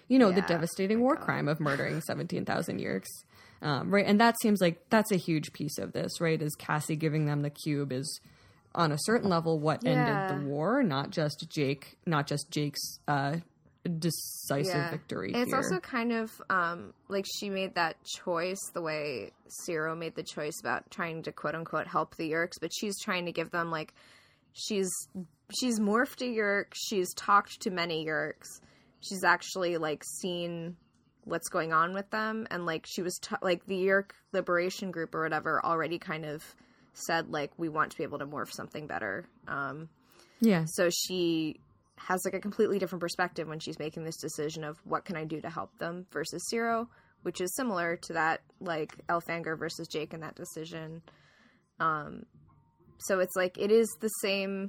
you know, the
Yeah.
devastating war crime of murdering seventeen thousand Yeerks. Um, right. And that seems like that's a huge piece of this, right? Is Cassie giving them the cube is on a certain level what
Yeah.
ended the war, not just Jake, not just Jake's uh, decisive
Yeah.
victory.
And it's
here.
also kind of um, like she made that choice the way Ciro made the choice about trying to quote unquote help the Yeerks, but she's trying to give them like she's she's morphed a Yeerk, she's talked to many Yeerks, she's actually like seen what's going on with them, and like she was t- like the Yeerk Liberation Group or whatever already kind of said like we want to be able to morph something better. Um,
yeah.
so she has like a completely different perspective when she's making this decision of what can I do to help them versus Ciro, which is similar to that like Elfangor versus Jake in that decision. Um, so it's like it is the same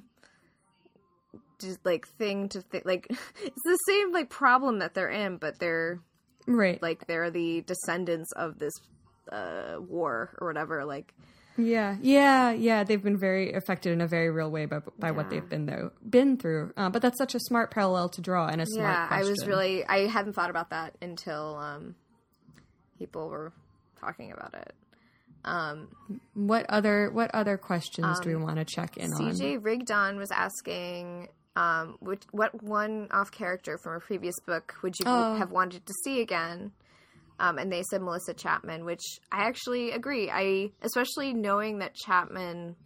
just, like thing to think like it's the same like problem that they're in, but they're
Right.
like they're the descendants of this uh, war or whatever. Like
Yeah, yeah, yeah. They've been very affected in a very real way by by what
Yeah.
they've been though been through. Uh, but that's such a smart parallel to draw and a smart
yeah, I
question.
was really I hadn't thought about that until um, people were talking about it. Um,
What other what other questions do we want to check in on?
C J Rigdon was asking, um, which, what one off character from a previous book would you
Oh.
have wanted to see again? Um, and they said Melissa Chapman, which I actually agree. I especially knowing that Chapman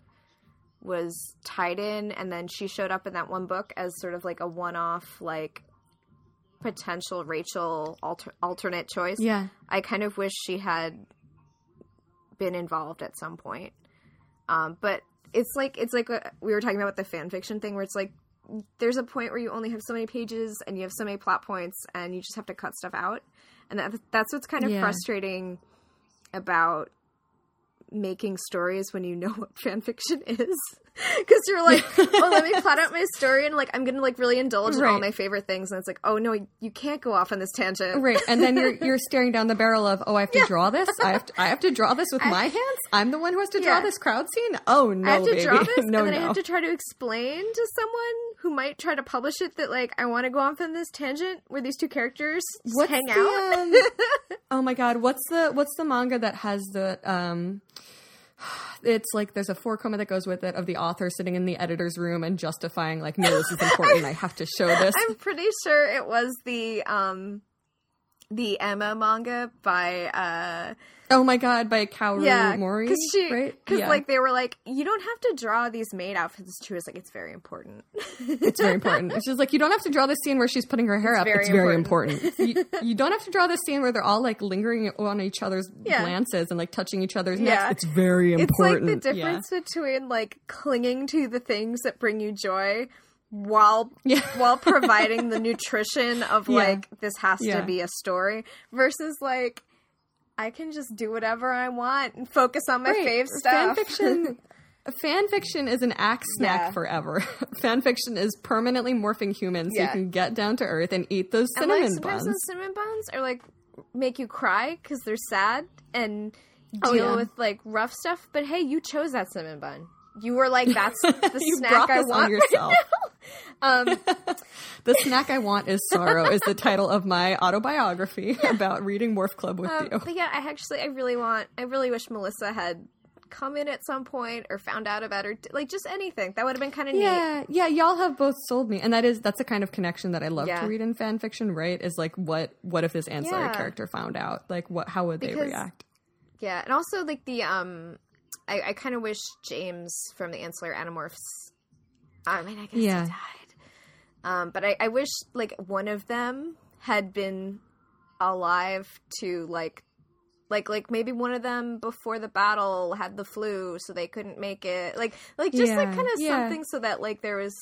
was tied in, and then she showed up in that one book as sort of like a one-off, like potential Rachel alter- alternate choice.
Yeah.
I kind of wish she had been involved at some point. Um, but it's like it's like what we were talking about with the fan fiction thing, where it's like there's a point where you only have so many pages and you have so many plot points, and you just have to cut stuff out. And that, that's what's kind of
Yeah.
frustrating about making stories when you know what fan fiction is. Because you're like, oh, let me plot out my story, and like I'm gonna like really indulge in all
Right.
my favorite things, and it's like, oh no, you can't go off on this tangent.
Right, and then you're you're staring down the barrel of, oh, I have to draw this. I have to I have to draw this with my hands. I'm the one who has to draw
Yeah.
this crowd scene. Oh no,
I have to
baby,
draw this,
no,
and then
no.
I have to try to explain to someone who might try to publish it that like I want to go off on this tangent where these two characters just
What's
hang
the,
out.
um, oh my god, what's the what's the manga that has the um it's like there's a four coma that goes with it of the author sitting in the editor's room and justifying like, no, this is important. I have to show this.
I'm pretty sure it was the um the Emma manga by uh
Oh my god, by Kaoru
yeah
Mori,
because she
right?
because
Yeah.
like they were like, you don't have to draw these maid outfits. It's true. It's like it's very important.
It's very important. It's just like, you don't have to draw this scene where she's putting her hair up.
very
It's very important. you, you don't have to draw this scene where they're all like lingering on each other's
Yeah.
glances and like touching each other's
Yeah.
necks. It's very
It's like
important.
the difference between like clinging to the things that bring you joy while
Yeah.
while providing the nutrition of
Yeah.
like this has
Yeah.
to be a story versus like I can just do whatever I want and focus on my
Right.
fave stuff.
Fan fiction, fan fiction is an axe snack
Yeah.
forever. Fan fiction is permanently morphing humans so
Yeah.
you can get down to earth and eat those
And
cinnamon
like sometimes
buns.
those cinnamon buns are like make you cry because they're sad and deal
Oh, yeah.
with like rough stuff. But hey, you chose that cinnamon bun. You were like, that's the
You
snack
brought
I
this
want
on yourself.
right now. Um,
The Snack I Want is Sorrow is the title of my autobiography about reading Morph Club with
Um,
you.
but yeah, I actually, I really want, I really wish Melissa had come in at some point or found out about her, like just anything. That would have been kind of neat.
Yeah, yeah, y'all have both sold me, and that is that's the kind of connection that I love
Yeah.
to read in fan fiction. Right? Is like, what what if this ancillary
Yeah.
character found out? Like, what? How would they
Because-
react?
Yeah, and also like the, um, I, I kind of wish James from the Ancillary Animorphs, I mean, I guess
Yeah.
he died. Um, but I, I wish like one of them had been alive to like, like, like maybe one of them before the battle had the flu, so they couldn't make it. Like, like just like
Yeah,
kind of
yeah.
something so that like there was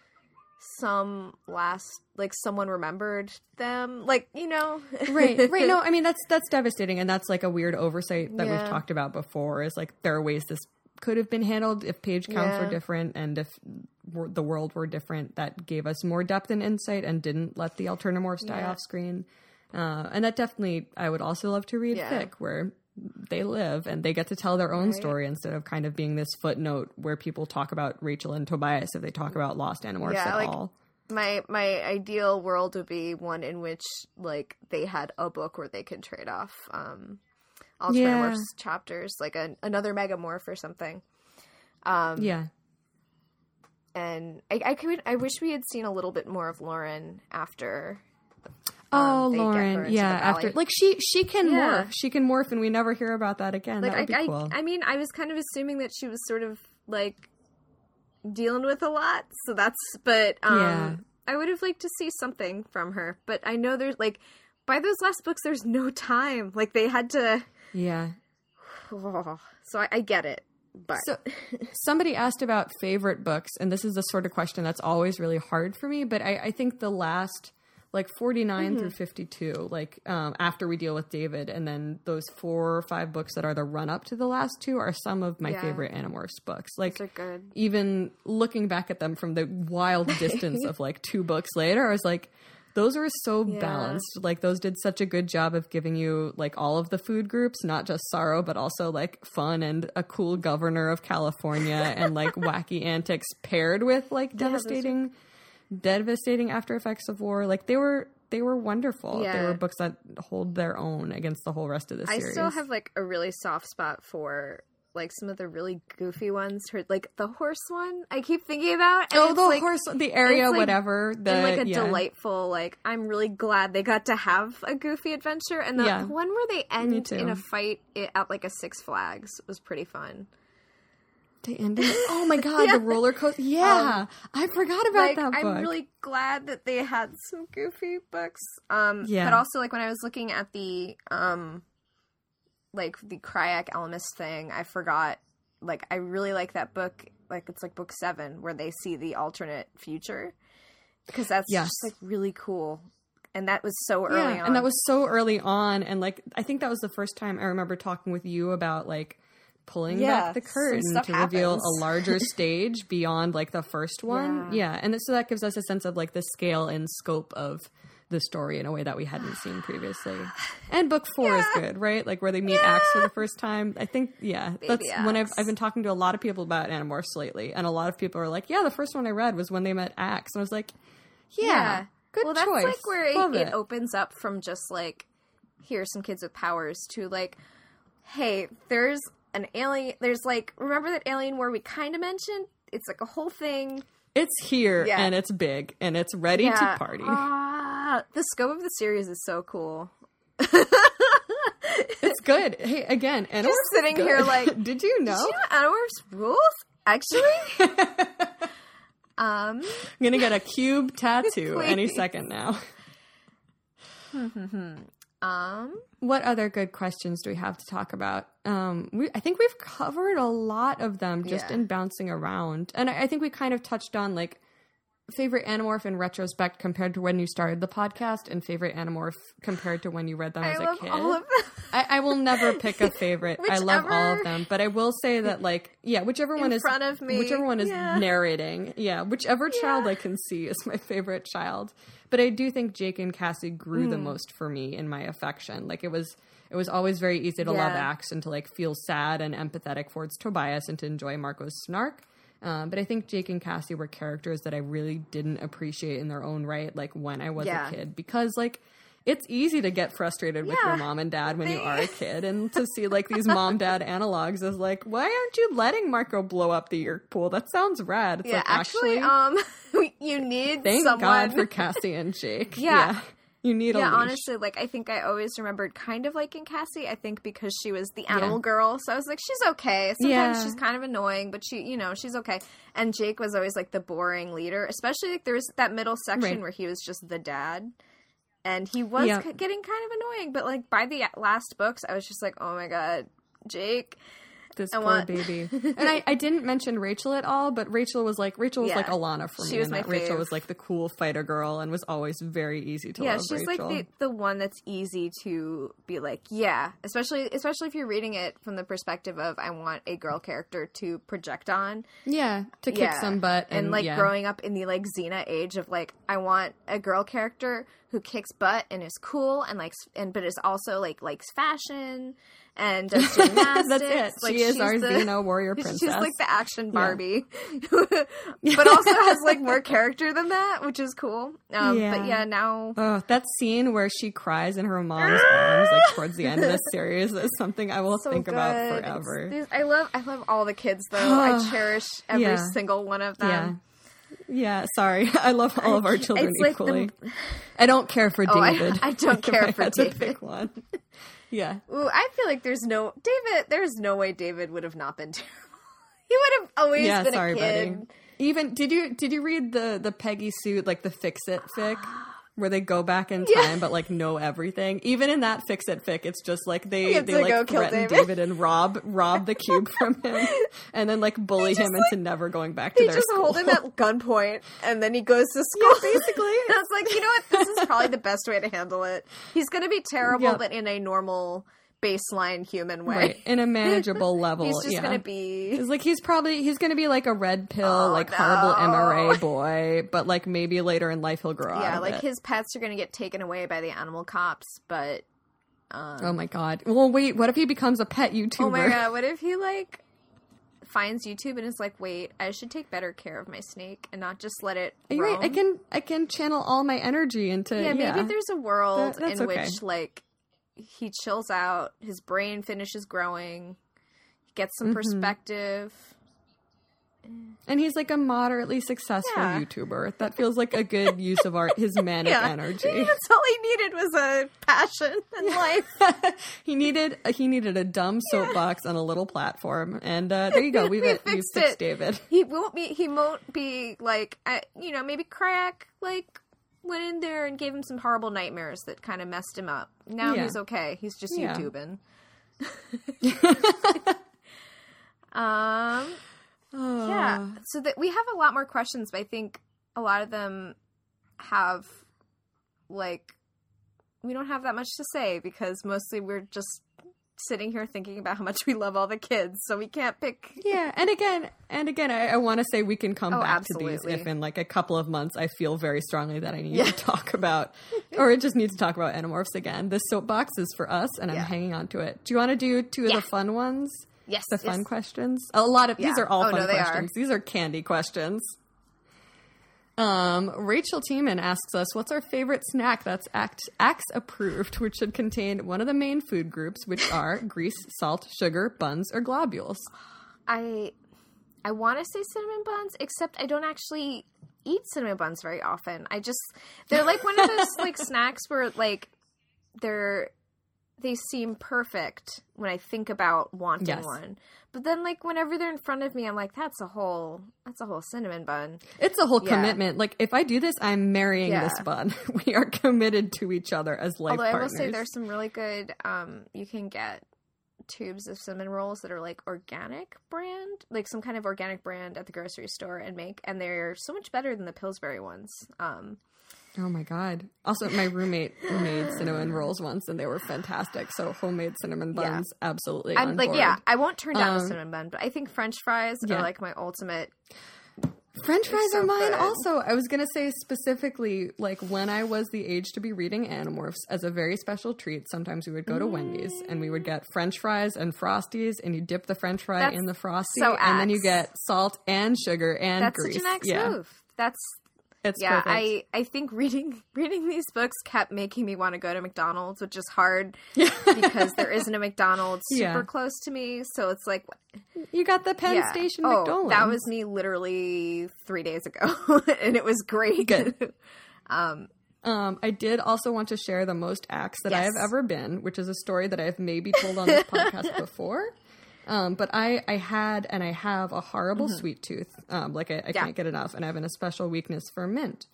some last, like someone remembered them, like you know,
Right, right. No, I mean that's that's devastating, and that's like a weird oversight that
Yeah.
we've talked about before. Is like there are ways this could have been handled if page counts were
Yeah.
different, and if wor- the world were different, that gave us more depth and insight, and didn't let the Alternamorphs die
Yeah.
off screen. Uh, and that definitely, I would also love to read
Yeah.
fic where they live and they get to tell their own
Right.
story instead of kind of being this footnote where people talk about Rachel and Tobias if they talk about Lost Animorphs
Yeah,
at
like-
all.
My my ideal world would be one in which like they had a book where they could trade off um Ultramarine
Yeah.
chapters, like a, another Megamorph or something. Um,
Yeah.
And I, I could I wish we had seen a little bit more of Lauren after.
Oh,
um, they get her
Lauren.
into
Yeah.
the
After,
valley.
like, she she can
Yeah.
morph. She can morph, and we never hear about that again.
Like
that would be
I,
cool.
I I mean I was kind of assuming that she was sort of like dealing with a lot, so that's but um
Yeah.
I would have liked to see something from her, but I know there's like by those last books there's no time, like they had to
yeah.
so I, I get it, but
So somebody asked about favorite books, and this is the sort of question that's always really hard for me, but I, I think the last like forty-nine
Mm-hmm.
through fifty-two, like um, after we deal with David, and then those four or five books that are the run up to the last two are some of my
Yeah.
favorite Animorphs books. Like
those are good.
even looking back at them from the wild distance of like two books later, I was like, those were so
Yeah.
balanced. Like those did such a good job of giving you like all of the food groups, not just sorrow, but also like fun and a cool governor of California and like wacky antics paired with like
those are-
devastating, devastating after effects of war. Like they were, they were wonderful. They
Yeah.
were books that hold their own against the whole rest of the
I
series.
still have like a really soft spot for like some of the really goofy ones. Her, like the horse one, I keep thinking about. And
oh,
it's,
the
like,
horse, the area,
it's, like,
whatever. The
and like a
yeah.
delightful, like I'm really glad they got to have a goofy adventure. And the
Yeah.
one where they end
too.
in a fight i- at like a Six Flags was pretty fun.
They ended. Oh my god,
Yeah.
the roller coaster. Yeah, I forgot about
Like
that book.
I'm really glad that they had some goofy books. Um,
Yeah.
but also like when I was looking at the um, like the Cryak Elmis thing, I forgot. Like I really like that book. Like it's like book seven where they see the alternate future because that's
Yes.
just like really cool. And that was so early
yeah,
on.
and that was so early on, and like I think that was the first time I remember talking with you about like pulling
Yeah,
back the
some
curtain
stuff
to reveal
happens.
a larger stage beyond like the first one.
Yeah.
Yeah, and so that gives us a sense of like the scale and scope of the story in a way that we hadn't seen previously. And book four is
Yeah.
good, right? Like where they meet Axe for the first time. I think, yeah, that's when I've
Axe.
I've been talking to a lot of people about Animorphs lately, and a lot of people are like, "Yeah, the first one I read was when they met Axe," and I was like, "Yeah, good
well, that's
choice."
like where it,
Love
it
it.
opens up from just like here's some kids with powers to like, hey, there's an alien. There's like remember that alien war we kind of mentioned? It's like a whole thing.
It's here
Yeah.
and it's big and it's ready to party.
Ah, the scope of the series is so cool.
It's good. Hey, again, Animorphs
Just
is
sitting
good.
here like,
did you know?
Did you know Animorphs rules? Actually, um,
I'm gonna get a cube tattoo any
Please.
second now.
um,
What other good questions do we have to talk about? Um, we, I think we've covered a lot of them just
Yeah.
in bouncing around, and I, I think we kind of touched on like favorite Animorph in retrospect compared to when you started the podcast, and favorite Animorph compared to when you read them
I
as
love
a kid.
all of them.
I, I will never pick a favorite. I love all of
Whichever-
them, but I will say that, like, yeah, whichever one is
front of me,
whichever one is
yeah.
narrating, yeah, whichever child
Yeah.
I can see is my favorite child. But I do think Jake and Cassie grew
Mm.
the most for me in my affection. Like, it was, it was always very easy to love
Yeah.
Axe and to like feel sad and empathetic towards Tobias and to enjoy Marco's snark. Um, but I think Jake and Cassie were characters that I really didn't appreciate in their own right, like when I was
Yeah.
a kid, because like. It's easy to get frustrated with
Yeah.
your mom and dad when you
They-
are a kid, and to see like these mom dad analogs is like, why aren't you letting Marco blow up the Yerk pool? That sounds rad. It's
Yeah,
like,
actually,
actually,
um, you need
thank
someone.
God for Cassie and Jake.
Yeah.
You need a
Yeah,
leash.
honestly, like I think I always remembered kind of liking Cassie. I think because she was the animal
Yeah.
girl, so I was like, she's okay. Sometimes
Yeah.
she's kind of annoying, but she, you know, she's okay. And Jake was always like the boring leader, especially like there was that middle section
Right.
where he was just the dad, and he was
Yeah.
c- getting kind of annoying. But like by the last books, I was just like, oh my god, Jake.
This
I
poor
want-
baby. And I, I didn't mention Rachel at all, but Rachel was like Rachel was
Yeah.
like Alana for me.
She was
in
my
that. Rachel
fave.
was like the cool fighter girl and was always very easy to
Yeah,
love.
she's
Rachel.
like the, the one that's easy to be like, yeah, especially especially if you're reading it from the perspective of I want a girl character to project on.
yeah, to kick
Yeah.
some butt and,
and like
yeah.
growing up in the like Xena age of like I want a girl character who kicks butt and is cool and likes and but is also like likes fashion and does gymnastics.
That's it.
Like
She is
she's
our
the-
Xena warrior princess.
She's like the action Barbie, but also has like more character than that, which is cool. Um,
Yeah.
But yeah, now
Oh, that scene where she cries in her mom's arms, like towards the end of this series, is something I will
so
think
good.
about
It's-
forever.
there's- I love, I love all the kids though. I cherish every
Yeah.
single one of them.
Yeah. Yeah, sorry. I love all of our children
It's like the-
equally. I don't care for
Oh, I-
David.
I don't
If
care
I
for
had to
David.
pick one. Yeah.
Ooh, I feel like there's no David. There's no way David would have not been terrible. He would have always
Yeah,
been
sorry,
a kid.
buddy. Even did you did you read the the Peggy Sue, like the Fix It fic, where they go back in time
Yeah.
but like know everything? Even in that Fix It fic, it's just like they
have
they
to go
like
kill
threaten
David.
David. and rob rob the cube from him, and then like bully him into never going back to
They
their
just
school.
hold him at gunpoint, and then he goes to school.
Yeah, basically.
And it's like, you know what? This is probably the best way to handle it. He's going to be terrible,
Yep.
but in a normal, baseline human way.
Right, in a manageable level.
He's just
yeah.
going to be.
It's like he's probably he's gonna be like a red pill,
Oh,
like
no.
horrible M R A boy, but like maybe later in life he'll grow out
Yeah,
of
like
it.
his pets are going to get taken away by the animal cops, but. Um,
Oh my god! Well, wait. What if he becomes a pet YouTuber?
oh my god, what if he, like, finds YouTube and is like, wait, I should take better care of my snake and not just let it
You're
roam?
right. I can I can channel all my energy into
Yeah,
yeah.
maybe there's a world
That- that's
in
okay.
which, like, he chills out, his brain finishes growing, he gets some
Mm-hmm.
perspective.
And he's like a moderately successful
Yeah.
YouTuber. That feels like a good use of our his manic
Yeah.
energy.
That's all he needed was a passion in life.
he needed he needed a dumb soapbox on a little platform, and uh, there you go. We've
We
we've
fixed
fixed
it.
David.
He won't be, he won't be, like, I, you know, maybe Crack, like, went in there and gave him some horrible nightmares that kind of messed him up. Now
Yeah.
he's okay. He's just
Yeah.
YouTubing. um... Yeah. So that we have a lot more questions, but I think a lot of them have, like, we don't have that much to say because mostly we're just sitting here thinking about how much we love all the kids, so we can't pick.
Yeah, and again, and again, I, I want to say we can come
Oh,
back to
absolutely.
these if in like a couple of months I feel very strongly that I need
Yeah.
to talk about, or I just need to talk about Animorphs again. This soapbox is for us, and I'm
Yeah.
hanging on to it. Do you want to do two of
Yeah.
the fun ones?
Yes.
The fun
yes.
questions? A lot of these
Yeah.
are all
Oh,
fun
no, they are.
questions. These are candy questions. Um, Rachel Tiemann asks us, what's our favorite snack that's act, Axe approved, which should contain one of the main food groups, which are grease, salt, sugar, buns, or globules?
I I want to say cinnamon buns, except I don't actually eat cinnamon buns very often. I just they're like one of those like snacks where like they're they seem perfect when I think about wanting
Yes.
one. But then like whenever they're in front of me, I'm like, that's a whole that's a whole cinnamon bun.
It's a whole
Yeah.
commitment. Like, if I do this, I'm marrying
Yeah.
this bun. We are committed to each other as life
Although I will
partners.
say there's some really good um you can get tubes of cinnamon rolls that are like organic brand, like some kind of organic brand at the grocery store and make, and they're so much better than the Pillsbury ones. Um,
Oh my god. Also, my roommate made cinnamon rolls once and they were fantastic. So homemade cinnamon
Yeah.
buns, absolutely
I'm
on
like,
board.
yeah, I won't turn down a
Um,
cinnamon bun, but I think French fries
yeah.
are like my ultimate.
French fries
so
are mine
good.
also. I was going to say specifically, like when I was the age to be reading Animorphs, as a very special treat, sometimes we would go to Wendy's and we would get French fries and Frosties, and you dip the French fry
That's
in the Frosty,
so
and then you
Axe.
get salt and sugar and
That's
grease.
such an X
yeah.
move. That's
It's
yeah.
perfect.
I I think reading reading these books kept making me want to go to McDonald's, which is hard
Yeah.
because there isn't a McDonald's super
Yeah.
close to me. So it's like,
You got the Penn
yeah.
Station
oh,
McDonald's.
that was me literally three days ago, and it was great.
Good.
um,
Um, I did also want to share the most acts that I
Yes.
have ever been, which is a story that I've maybe told on this podcast before. Um, but I, I had and I have a horrible sweet tooth. Um, like I, I
Yeah.
can't get enough, and I have an especial weakness for mint.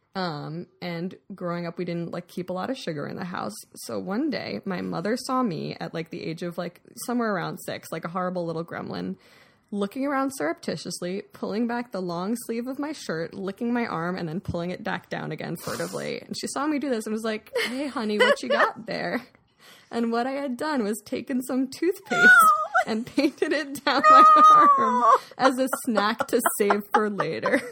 Um, and growing up, we didn't like keep a lot of sugar in the house. So one day, my mother saw me at like the age of like somewhere around six, like a horrible little gremlin, looking around surreptitiously, pulling back the long sleeve of my shirt, licking my arm, and then pulling it back down again furtively. And she saw me do this and was like, "Hey, honey, what you got there?" And what I had done was taken some toothpaste and painted it down my arm as a snack to save for later.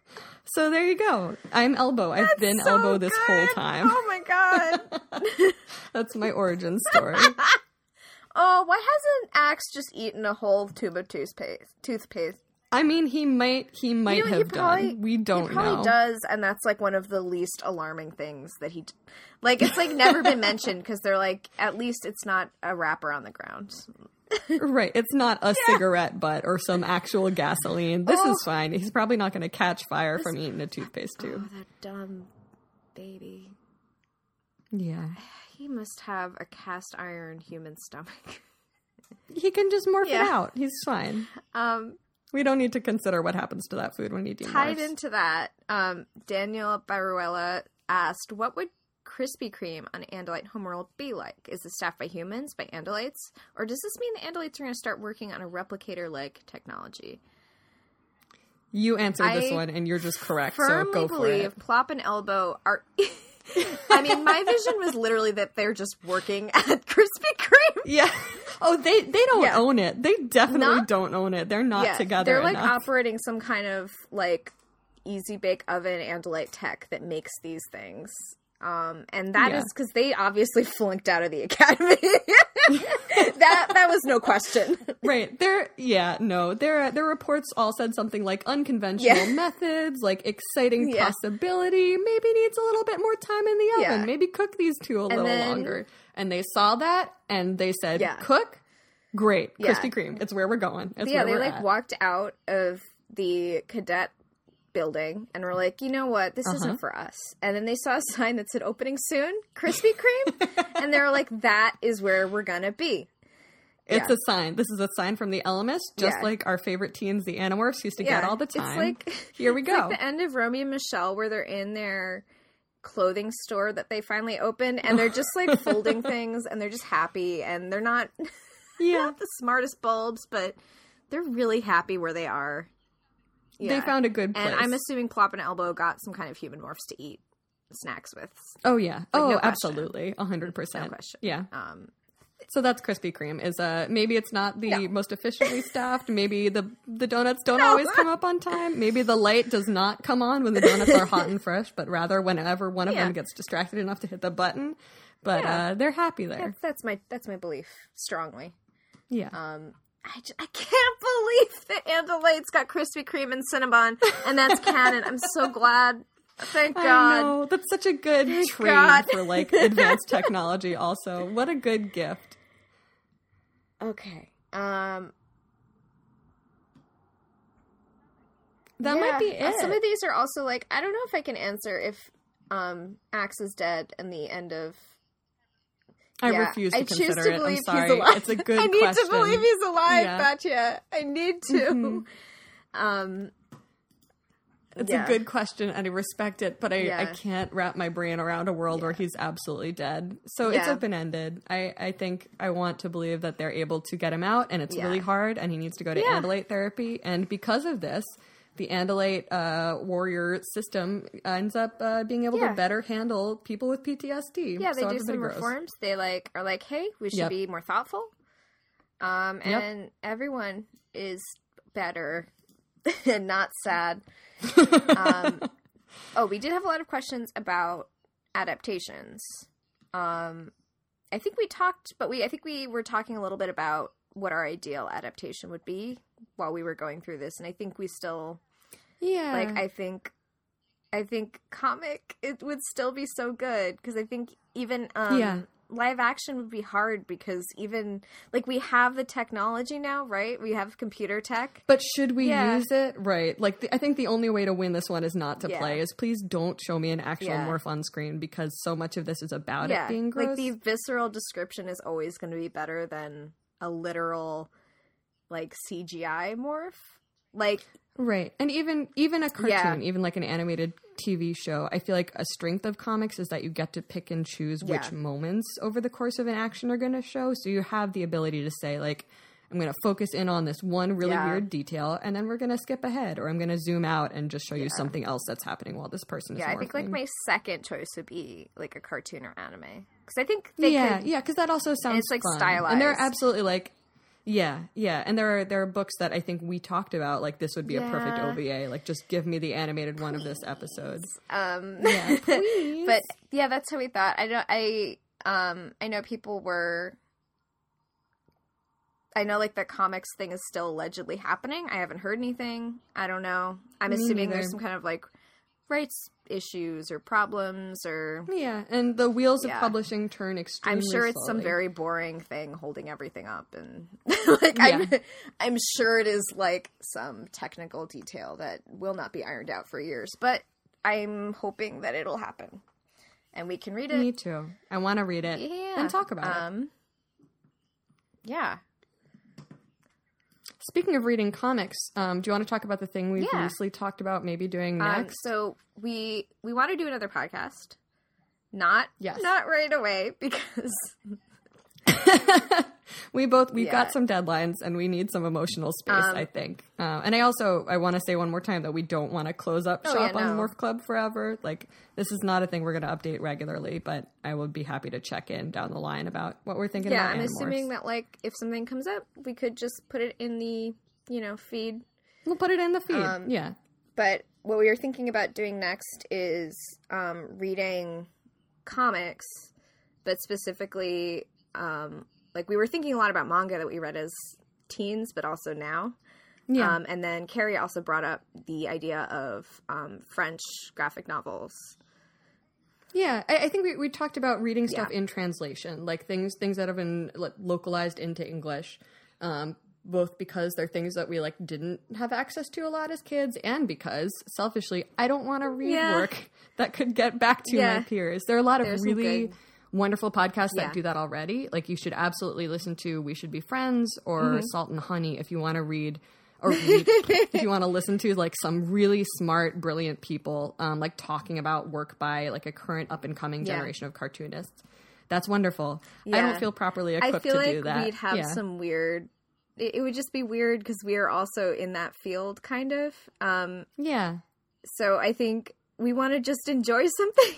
So there you go. I'm Elbow. I've
that's
been
so
Elbow this
good.
whole time.
Oh my god.
That's my origin story.
Oh, why hasn't Axe just eaten a whole tube of toothpaste? Toothpaste.
I mean, he might. He might
You know, he
have
probably-
done. We don't
He probably
know.
does, and that's like one of the least alarming things that he, d- like. It's like never been mentioned because they're like, at least it's not a wrapper on the ground.
Right. It's not a cigarette butt or some actual gasoline. This
Oh.
is fine. He's probably not going to catch fire from eating a toothpaste tube.
Oh, that dumb baby.
Yeah.
He must have a cast iron human stomach.
He can just morph
Yeah.
it out. He's fine.
Um,
We don't need to consider what happens to that food when he demorphs.
tied into that, um, Daniel Baruella asked, "What would Krispy Kreme on Andalite homeworld be like? Is it staffed by humans, by Andalites, or does this mean the Andalites are going to start working on a replicator-like technology?"
You answered this
I
one, and you're just correct, so
Firmly
go for
believe
it.
Plop and Elbow are. I mean, my vision was literally that they're just working at Krispy Kreme.
Yeah. Oh, they, they don't
Yeah.
own it. They definitely
Not-
don't own it. They're not
Yeah,
together
they're like
enough.
operating some kind of like easy bake oven Andalite tech that makes these things. Um, and that
Yeah.
is because they obviously flunked out of the academy. that that was no question.
Right. Their yeah, no. Their their reports all said something like unconventional
Yeah.
methods, like exciting
Yeah.
possibility, maybe needs a little bit more time in the oven.
Yeah.
Maybe cook these two a little
then-
longer. And they saw that and they said,
Yeah.
cook? Great.
Yeah.
Krispy Kreme. It's where we're going. It's
yeah,
where
they
we're
like
at.
walked out of the cadet building and were like, you know what, this
Uh-huh.
isn't for us. And then they saw a sign that said opening soon, Krispy Kreme, and they were like, that is where we're gonna be.
It's
Yeah.
a sign. This is a sign from the Elemist, just
Yeah.
like our favorite teens, the Animorphs, used to
Yeah,
get all the
it's
time.
like-
Here we
It's
go.
like the end of Romeo and Michelle where they're in their clothing store that they finally opened and they're just like folding things and they're just happy and they're not,
yeah.
not the smartest bulbs, but they're really happy where they are.
They
Yeah.
found a good place.
And I'm assuming Plop and Elbow got some kind of human morphs to eat snacks with.
Oh, yeah. oh,
no question.
absolutely. one hundred percent.
No question.
Yeah.
Um,
So that's Krispy Kreme. Is uh maybe it's not the
No.
most efficiently staffed. Maybe the the donuts don't
No.
always come up on time. Maybe the light does not come on when the donuts are hot and fresh, but rather whenever one of
Yeah.
them gets distracted enough to hit the button. But
Yeah.
uh, they're happy there.
that's, that's my that's my belief strongly.
Yeah.
Um, I, j- I can't believe that Andalites got Krispy Kreme and Cinnabon, and that's canon. I'm so glad. Thank God.
I know. That's such a good
Thank
trade
God.
for like advanced technology. Also, what a good gift.
Okay. Um,
That
yeah,
might be
uh,
it.
Some of these are also like I don't know if I can answer if um Axe is dead and the end of.
I
Yeah,
refuse to
I choose
consider
to
it. I'm
believe
sorry.
he's alive.
It's a good
I need
question.
to believe he's alive,
Yeah.
Batya. I need to.
Mhm.
Um,
It's
yeah.
a good question, and I respect it, but I,
Yeah.
I can't wrap my brain around a world where he's absolutely dead. So it's
Yeah.
open ended. I, I think I want to believe that they're able to get him out, and it's
Yeah.
really hard, and he needs to go to
Yeah.
Andalite therapy. And because of this, the Andalite uh, warrior system ends up uh, being able
Yeah.
to better handle people with P T S D.
Yeah, they
So
do
everybody
some
grows.
reforms. They like are like, hey, we should
Yep.
be more thoughtful. Um,
Yep.
and everyone is better and not sad. um, oh, we did have a lot of questions about adaptations. Um, I think we talked, but we I think we were talking a little bit about what our ideal adaptation would be while we were going through this, and I think we still
Yeah.
like I think I think comic it would still be so good because I think even um
Yeah.
live action would be hard because even like we have the technology now, right? We have computer tech.
But should we
Yeah.
use it? Right. Like, the, I think the only way to win this one is not to
Yeah.
play, is please don't show me an actual
Yeah.
morph on screen, because so much of this is about
yeah,
it being gross.
like the visceral description is always going to be better than a literal like C G I morph. Like
Right. And even even a cartoon,
Yeah.
even like an animated T V show, I feel like a strength of comics is that you get to pick and choose which
Yeah.
moments over the course of an action are going to show. So you have the ability to say, like, I'm going to focus in on this one really
Yeah.
weird detail, and then we're going to skip ahead, or I'm going to zoom out and just show you
Yeah.
something else that's happening while this person is
yeah, I think like
morphing.
my second choice would be like a cartoon or anime because I think they
yeah,
could
yeah, because that also sounds
it's, like,
fun. and they're
stylized.
absolutely like, yeah, yeah, and there are there are books that I think we talked about, like this would be a perfect
Yeah.
O V A, like just give me the animated one of this episode.
Um,
Yeah, please.
but yeah, that's how we thought. I don't. I um. I know people were I know, like, the comics thing is still allegedly happening. I haven't heard anything. I don't know. I'm
Me
assuming
neither.
there's some kind of, like, rights issues or problems or...
Yeah, and the wheels
Yeah.
of publishing turn extremely
I'm sure it's some
slowly.
very boring thing holding everything up. And, like, I'm,
Yeah.
I'm sure it is, like, some technical detail that will not be ironed out for years. But I'm hoping that it'll happen. And we can read it.
Me too. I want to read it
Yeah.
and talk about it.
um, Yeah.
Speaking of reading comics, um, do you want to talk about the thing we've
Yeah.
loosely talked about maybe doing
Um,
next?
so we we want to do another podcast. Not
Yes.
not right away because
we both we've
Yeah.
got some deadlines and we need some emotional space,
Um,
I think. Uh, and I also I want to say one more time that we don't want to close up
Oh,
shop
yeah,
on
no.
Morph Club forever. Like this is not a thing we're going to update regularly, but I would be happy to check in down the line about what we're thinking
yeah,
about.
I'm
Animorphs.
assuming that like if something comes up, we could just put it in the you know feed.
we'll put it in the feed.
Um,
yeah.
But what we were thinking about doing next is um, reading comics, but specifically, um, like we were thinking a lot about manga that we read as teens, but also now.
Yeah.
Um, and then Carrie also brought up the idea of um, French graphic novels.
Yeah, I, I think we, we talked about reading stuff
Yeah.
in translation, like things things that have been like, localized into English, um, both because they're things that we like didn't have access to a lot as kids, and because selfishly, I don't want to read
Yeah.
work that could get back to
Yeah.
my peers. There are a lot of
There's some
really
good-
wonderful podcasts
Yeah.
that do that already. Like you should absolutely listen to We Should Be Friends or
Mm-hmm.
Salt and Honey if you want to read. Or read, if you want to listen to like some really smart, brilliant people, um, like talking about work by like a current up and coming
Yeah.
generation of cartoonists, that's wonderful. I
Yeah.
don't feel properly
I
equipped
feel
to
like
do that.
we'd have
yeah.
some weird. It, it would just be weird because we are also in that field, kind of. Um,
yeah,
so I think we want to just enjoy something.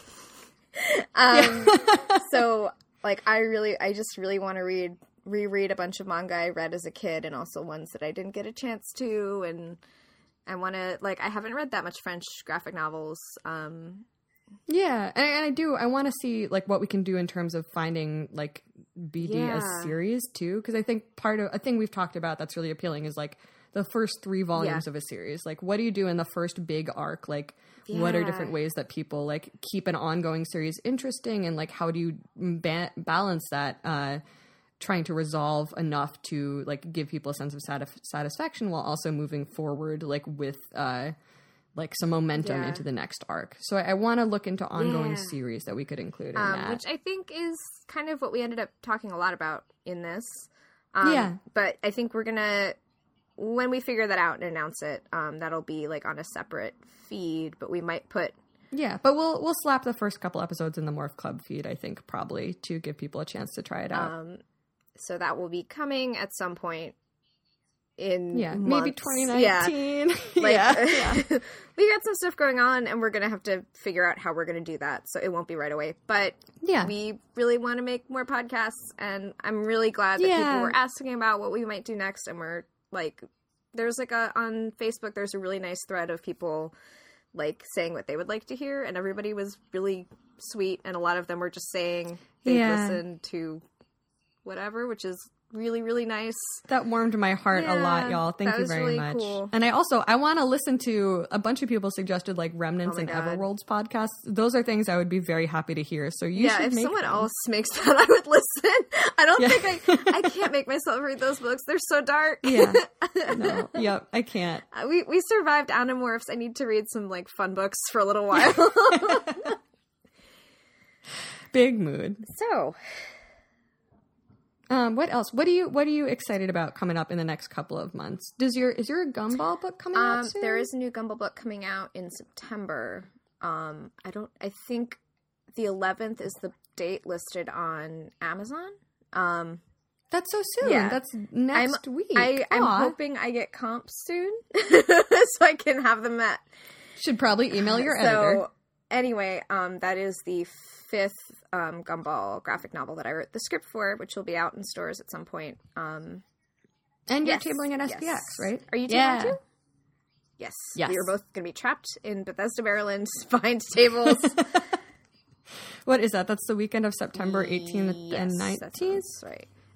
um, so like, I really, I just really want to read. reread a bunch of manga I read as a kid and also ones that I didn't get a chance to, and I want to like I haven't read that much French graphic novels. Um
yeah, and I, and I do. I want to see like what we can do in terms of finding like B D as
Yeah.
series too, because I think part of a thing we've talked about that's really appealing is like the first three volumes
Yeah.
of a series. Like, what do you do in the first big arc? Like, what are
Yeah.
different ways that people like keep an ongoing series interesting, and like how do you ba- balance that? Uh, trying to resolve enough to like give people a sense of satis- satisfaction while also moving forward like with uh like some momentum
Yeah.
into the next arc. So I, I want to look into ongoing
Yeah.
series that we could include in
um,
that.
which I think is kind of what we ended up talking a lot about in this. Um,
Yeah.
But I think we're gonna when we figure that out and announce it, um, that'll be like on a separate feed. But we might put
Yeah, but we'll we'll slap the first couple episodes in the Morph Club feed, I think, probably to give people a chance to try it out.
um, so that will be coming at some point in
yeah, maybe
months.
twenty
Yeah.
nineteen.
Like,
yeah, yeah.
we got some stuff going on, and we're gonna have to figure out how we're gonna do that. So it won't be right away, but
Yeah.
we really want to make more podcasts, and I'm really glad that
Yeah.
people were asking about what we might do next. And we're like, there's like a on Facebook, there's a really nice thread of people like saying what they would like to hear, and everybody was really sweet, and a lot of them were just saying they
Yeah.
listened to whatever, which is really really nice.
That warmed my heart a lot,
Yeah,
y'all. Thank
that
you
was
very
really
much.
cool.
And I also I want to listen to a bunch of people suggested like Remnants
Oh my
and
God.
Everworlds podcasts. Those are things I would be very happy to hear. So you
Yeah,
should
if
make
someone
them.
else makes that, I would listen. I don't
Yeah.
think I I can't make myself read those books. They're so dark.
Yeah. No. Yep. I can't.
Uh, we we survived Animorphs. I need to read some like fun books for a little while.
Big mood.
So,
Um, what else? What are you What are you excited about coming up in the next couple of months? Does your is your Gumball book coming
um,
out soon?
there is a new Gumball book coming out in September. Um, I don't. I think the eleventh is the date listed on Amazon. Um,
That's so soon.
Yeah.
That's next
I'm,
week.
I, I'm
Aw.
hoping I get comps soon, so I can have them at.
Should probably email your
so,
editor.
Anyway, um, that is the fifth um, Gumball graphic novel that I wrote the script for, which will be out in stores at some point. Um,
And you're
yes,
tabling at S P X,
yes.
right?
Are you tabling
Yeah.
too? Yes.
Yes.
We were both going to be trapped in Bethesda, Maryland, behind tables.
What is that? That's the weekend of September eighteenth
Yes,
and
that
nineteenth.
sounds right.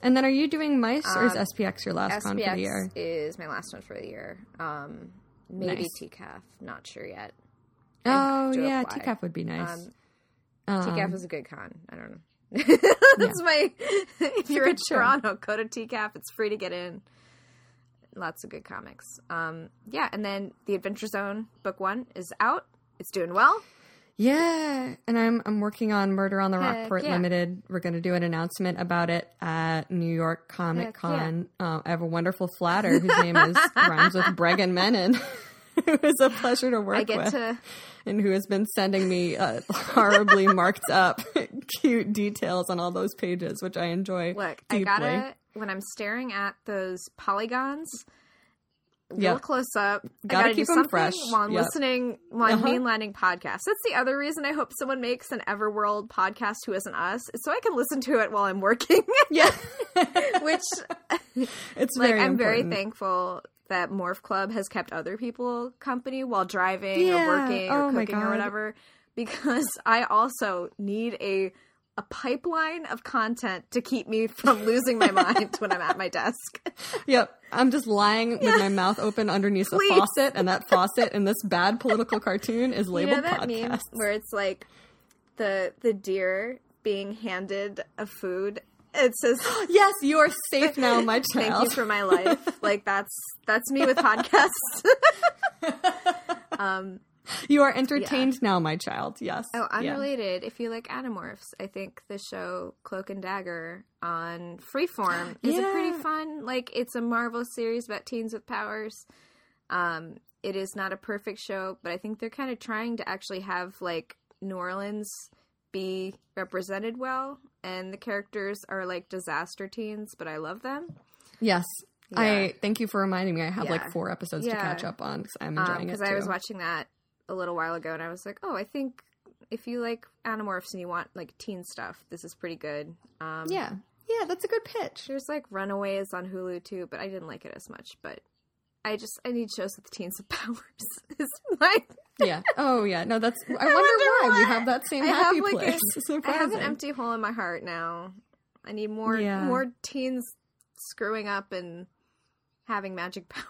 And then are you doing Mice or is
Um,
S P X your last
S
con
P
for
X
the year?
is my last one for the year. Um, maybe
Nice.
T C A F. Not sure yet.
Oh,
to
yeah.
apply.
T C A F would be nice.
Um,
Um,
T C A F is a good con. I don't know. That's
Yeah.
my. If you're in
good show.
Toronto, go to T C A F. It's free to get in. Lots of good comics. Um, yeah, and then the Adventure Zone book one is out. It's doing well.
Yeah, and I'm I'm working on Murder on the
Heck
Rockport
yeah.
Limited. We're going to do an announcement about it at New York Comic Con. Uh, I have a wonderful flatter whose name is rhymes with Bregan Menon, who is a pleasure to work
I get
with,
to.
and who has been sending me uh, horribly marked up cute details on all those pages, which I enjoy
Look,
deeply.
I gotta, when I'm staring at those polygons, real
Yep.
close up, I
Gotta
gotta
keep
do
'em
something
fresh.
while I'm
Yep.
listening, while I'm
Uh-huh.
mainlining podcasts. That's the other reason I hope someone makes an Everworld podcast who isn't us, is so I can listen to it while I'm working.
Yeah,
Which,
it's
like,
very
I'm very
important.
thankful that Morph Club has kept other people company while driving
Yeah.
or working or
Oh my
cooking or
God.
whatever, because I also need a a pipeline of content to keep me from losing my mind when I'm at my desk.
Yep. I'm just lying with my mouth open underneath a
Please.
faucet, and that faucet in this bad political cartoon is
You
labeled
know that
podcast.
meme where it's like the the deer being handed a food? It says,
Yes, you are safe now, my child.
"Thank you for my life." Like that's that's me with podcasts. um,
You are entertained now, my child. Yes.
oh,
Yeah.
unrelated. If you like Animorphs, I think the show Cloak and Dagger on Freeform is a pretty
Yeah.
fun. Like it's a Marvel series about teens with powers. Um, it is not a perfect show, but I think they're kind of trying to actually have like New Orleans be represented well, and the characters are like disaster teens, but I love them.
Yes.
Yeah.
I thank you for reminding me. I have
Yeah.
like four episodes to
Yeah.
catch up on because I'm enjoying
Because
it too.
I was watching that a little while ago, and I was like, oh, I think if you like Animorphs and you want like teen stuff, this is pretty good. Um,
Yeah. Yeah, that's a good pitch.
There's like Runaways on Hulu too, but I didn't like it as much. But I just I need shows with teens with powers. Is my
Yeah. Oh, yeah. No, that's. I wonder,
wonder
why we
why.
have that same
I
happy
have like
place.
a, I
Surprising.
have an empty hole in my heart now. I need more
Yeah.
more teens screwing up and having magic powers.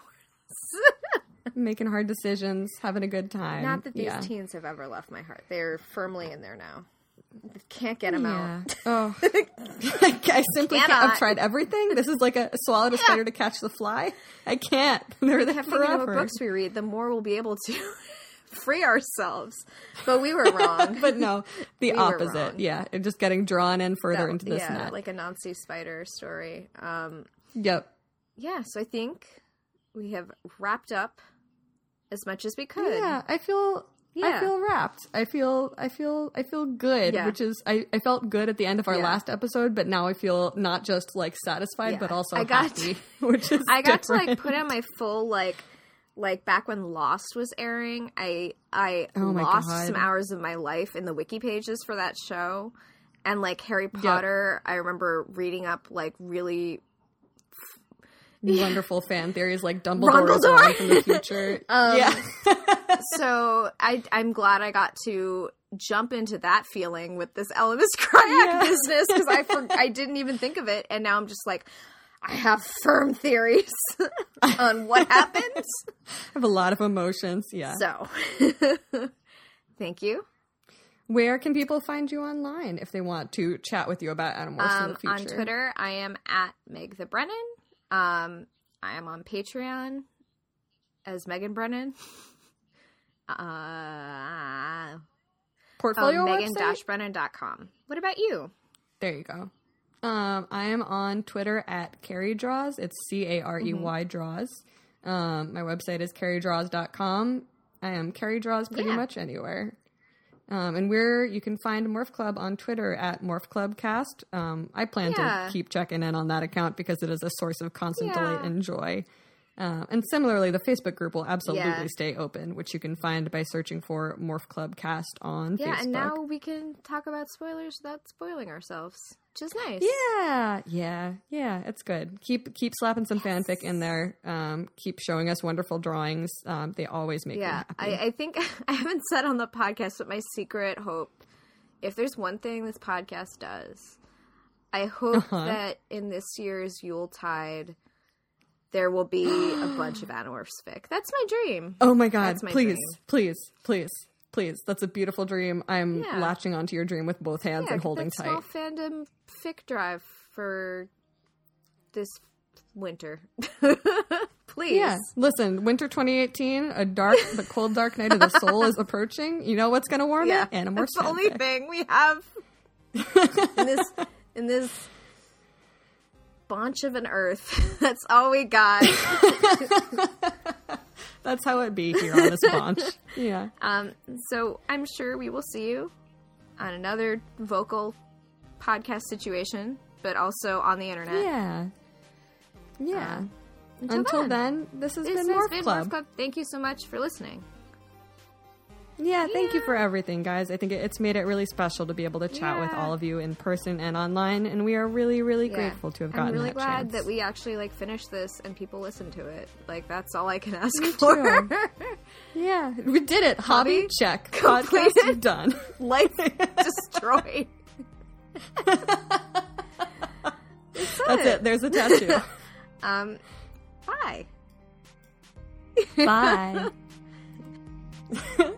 Making hard decisions, having a good time.
Not that these
yeah.
teens have ever left my heart. They're firmly in there now. Can't get them
Yeah.
out.
Oh, I simply can't.
Cannot.
I've tried everything. This is like a swallowed a spider to catch the fly. I can't. They're there
Have thinking of what
forever.
books we read, the more we'll be able to free ourselves. But we were wrong.
But no, the
We were
opposite.
wrong.
Yeah, and just getting drawn in further
That-
into this
yeah,
net.
like a Nazi spider story. Um,
Yep.
yeah, so I think we have wrapped up as much as we could.
Yeah, I feel.
Yeah.
I feel wrapped. I feel. I feel. I feel good.
Yeah.
Which is. I, I felt good at the end of our
Yeah.
last episode, but now I feel not just like satisfied,
Yeah.
but also
I got
happy. Which is.
I got to
different.
like put on my full like like back when Lost was airing, I I
Oh my
lost
God.
some hours of my life in the wiki pages for that show. And like Harry Potter, I remember reading up like really
wonderful fan theories like Dumbledore is
Rumbledore.
around from the future.
Um,
yeah.
so I I'm glad I got to jump into that feeling with this Elemis Cryak
Yeah.
business because I for, I didn't even think of it, and now I'm just like, I have firm theories on what happened.
I have a lot of emotions. Yeah.
So, thank you.
Where can people find you online if they want to chat with you about Animorphs in
Um,
the future?
on Twitter, I am at Meg the Brennan. Um, I am on Patreon as Megan Brennan. Uh,
Portfolio
oh,
website?
Megan dash Brennan dot com. What about you?
There you go. Um, I am on Twitter at Carrie Draws. It's C A R E Y
Mm-hmm.
Draws. Um, my website is carrie draws dot com. I am Carrie Draws pretty
Yeah.
much anywhere. Um, and we're, you can find Morph Club on Twitter at Morph Club Cast. Um, I plan
Yeah.
to keep checking in on that account because it is a source of constant
Yeah.
delight and joy. Uh, and similarly, the Facebook group will absolutely
Yeah.
stay open, which you can find by searching for Morph Club Cast on
Yeah,
Facebook.
and now we can talk about spoilers without spoiling ourselves, which is nice.
Yeah, yeah, yeah. It's good. Keep keep slapping some fanfic in there. Um, keep showing us wonderful drawings. Um, they always make me
Yeah,
happy.
I, I think I haven't said on the podcast, but my secret hope, if there's one thing this podcast does, I hope
Uh-huh.
that in this year's Yuletide, there will be a bunch of Animorphs fic. That's my dream.
Oh my god,
That's my
please,
dream.
please, please, please. That's a beautiful dream. I'm
Yeah.
latching onto your dream with both hands
Yeah,
and holding
that
tight.
small fandom fic drive for this winter. Please.
Yeah, listen, winter twenty eighteen, a dark but cold dark night of the soul is approaching. You know what's going to warm
Yeah,
it? Animorphs
that's the only
fanfic.
thing we have in this in this bunch of an earth. That's all we got.
That's how it be here on this bunch. Yeah.
Um, so I'm sure we will see you on another vocal podcast situation, but also on the internet.
Yeah. Yeah.
Uh, until,
Until
then,
then, this has
this
been
has
Morph
been
Club.
Morph Club. Thank you so much for listening.
Yeah, thank you
Yeah.
for everything, guys. I think it, it's made it really special to be able to chat with
Yeah.
all of you in person and online, and we are really, really
Yeah.
grateful to have gotten
I'm really
that
glad
chance.
that we actually like finished this and people listen to it. Like that's all I can ask
Me
for.
too. Yeah, we did it. Hobby,
Hobby
check.
completed.
Podcast done.
Life destroyed.
That's it. There's a tattoo.
Um, bye.
Bye.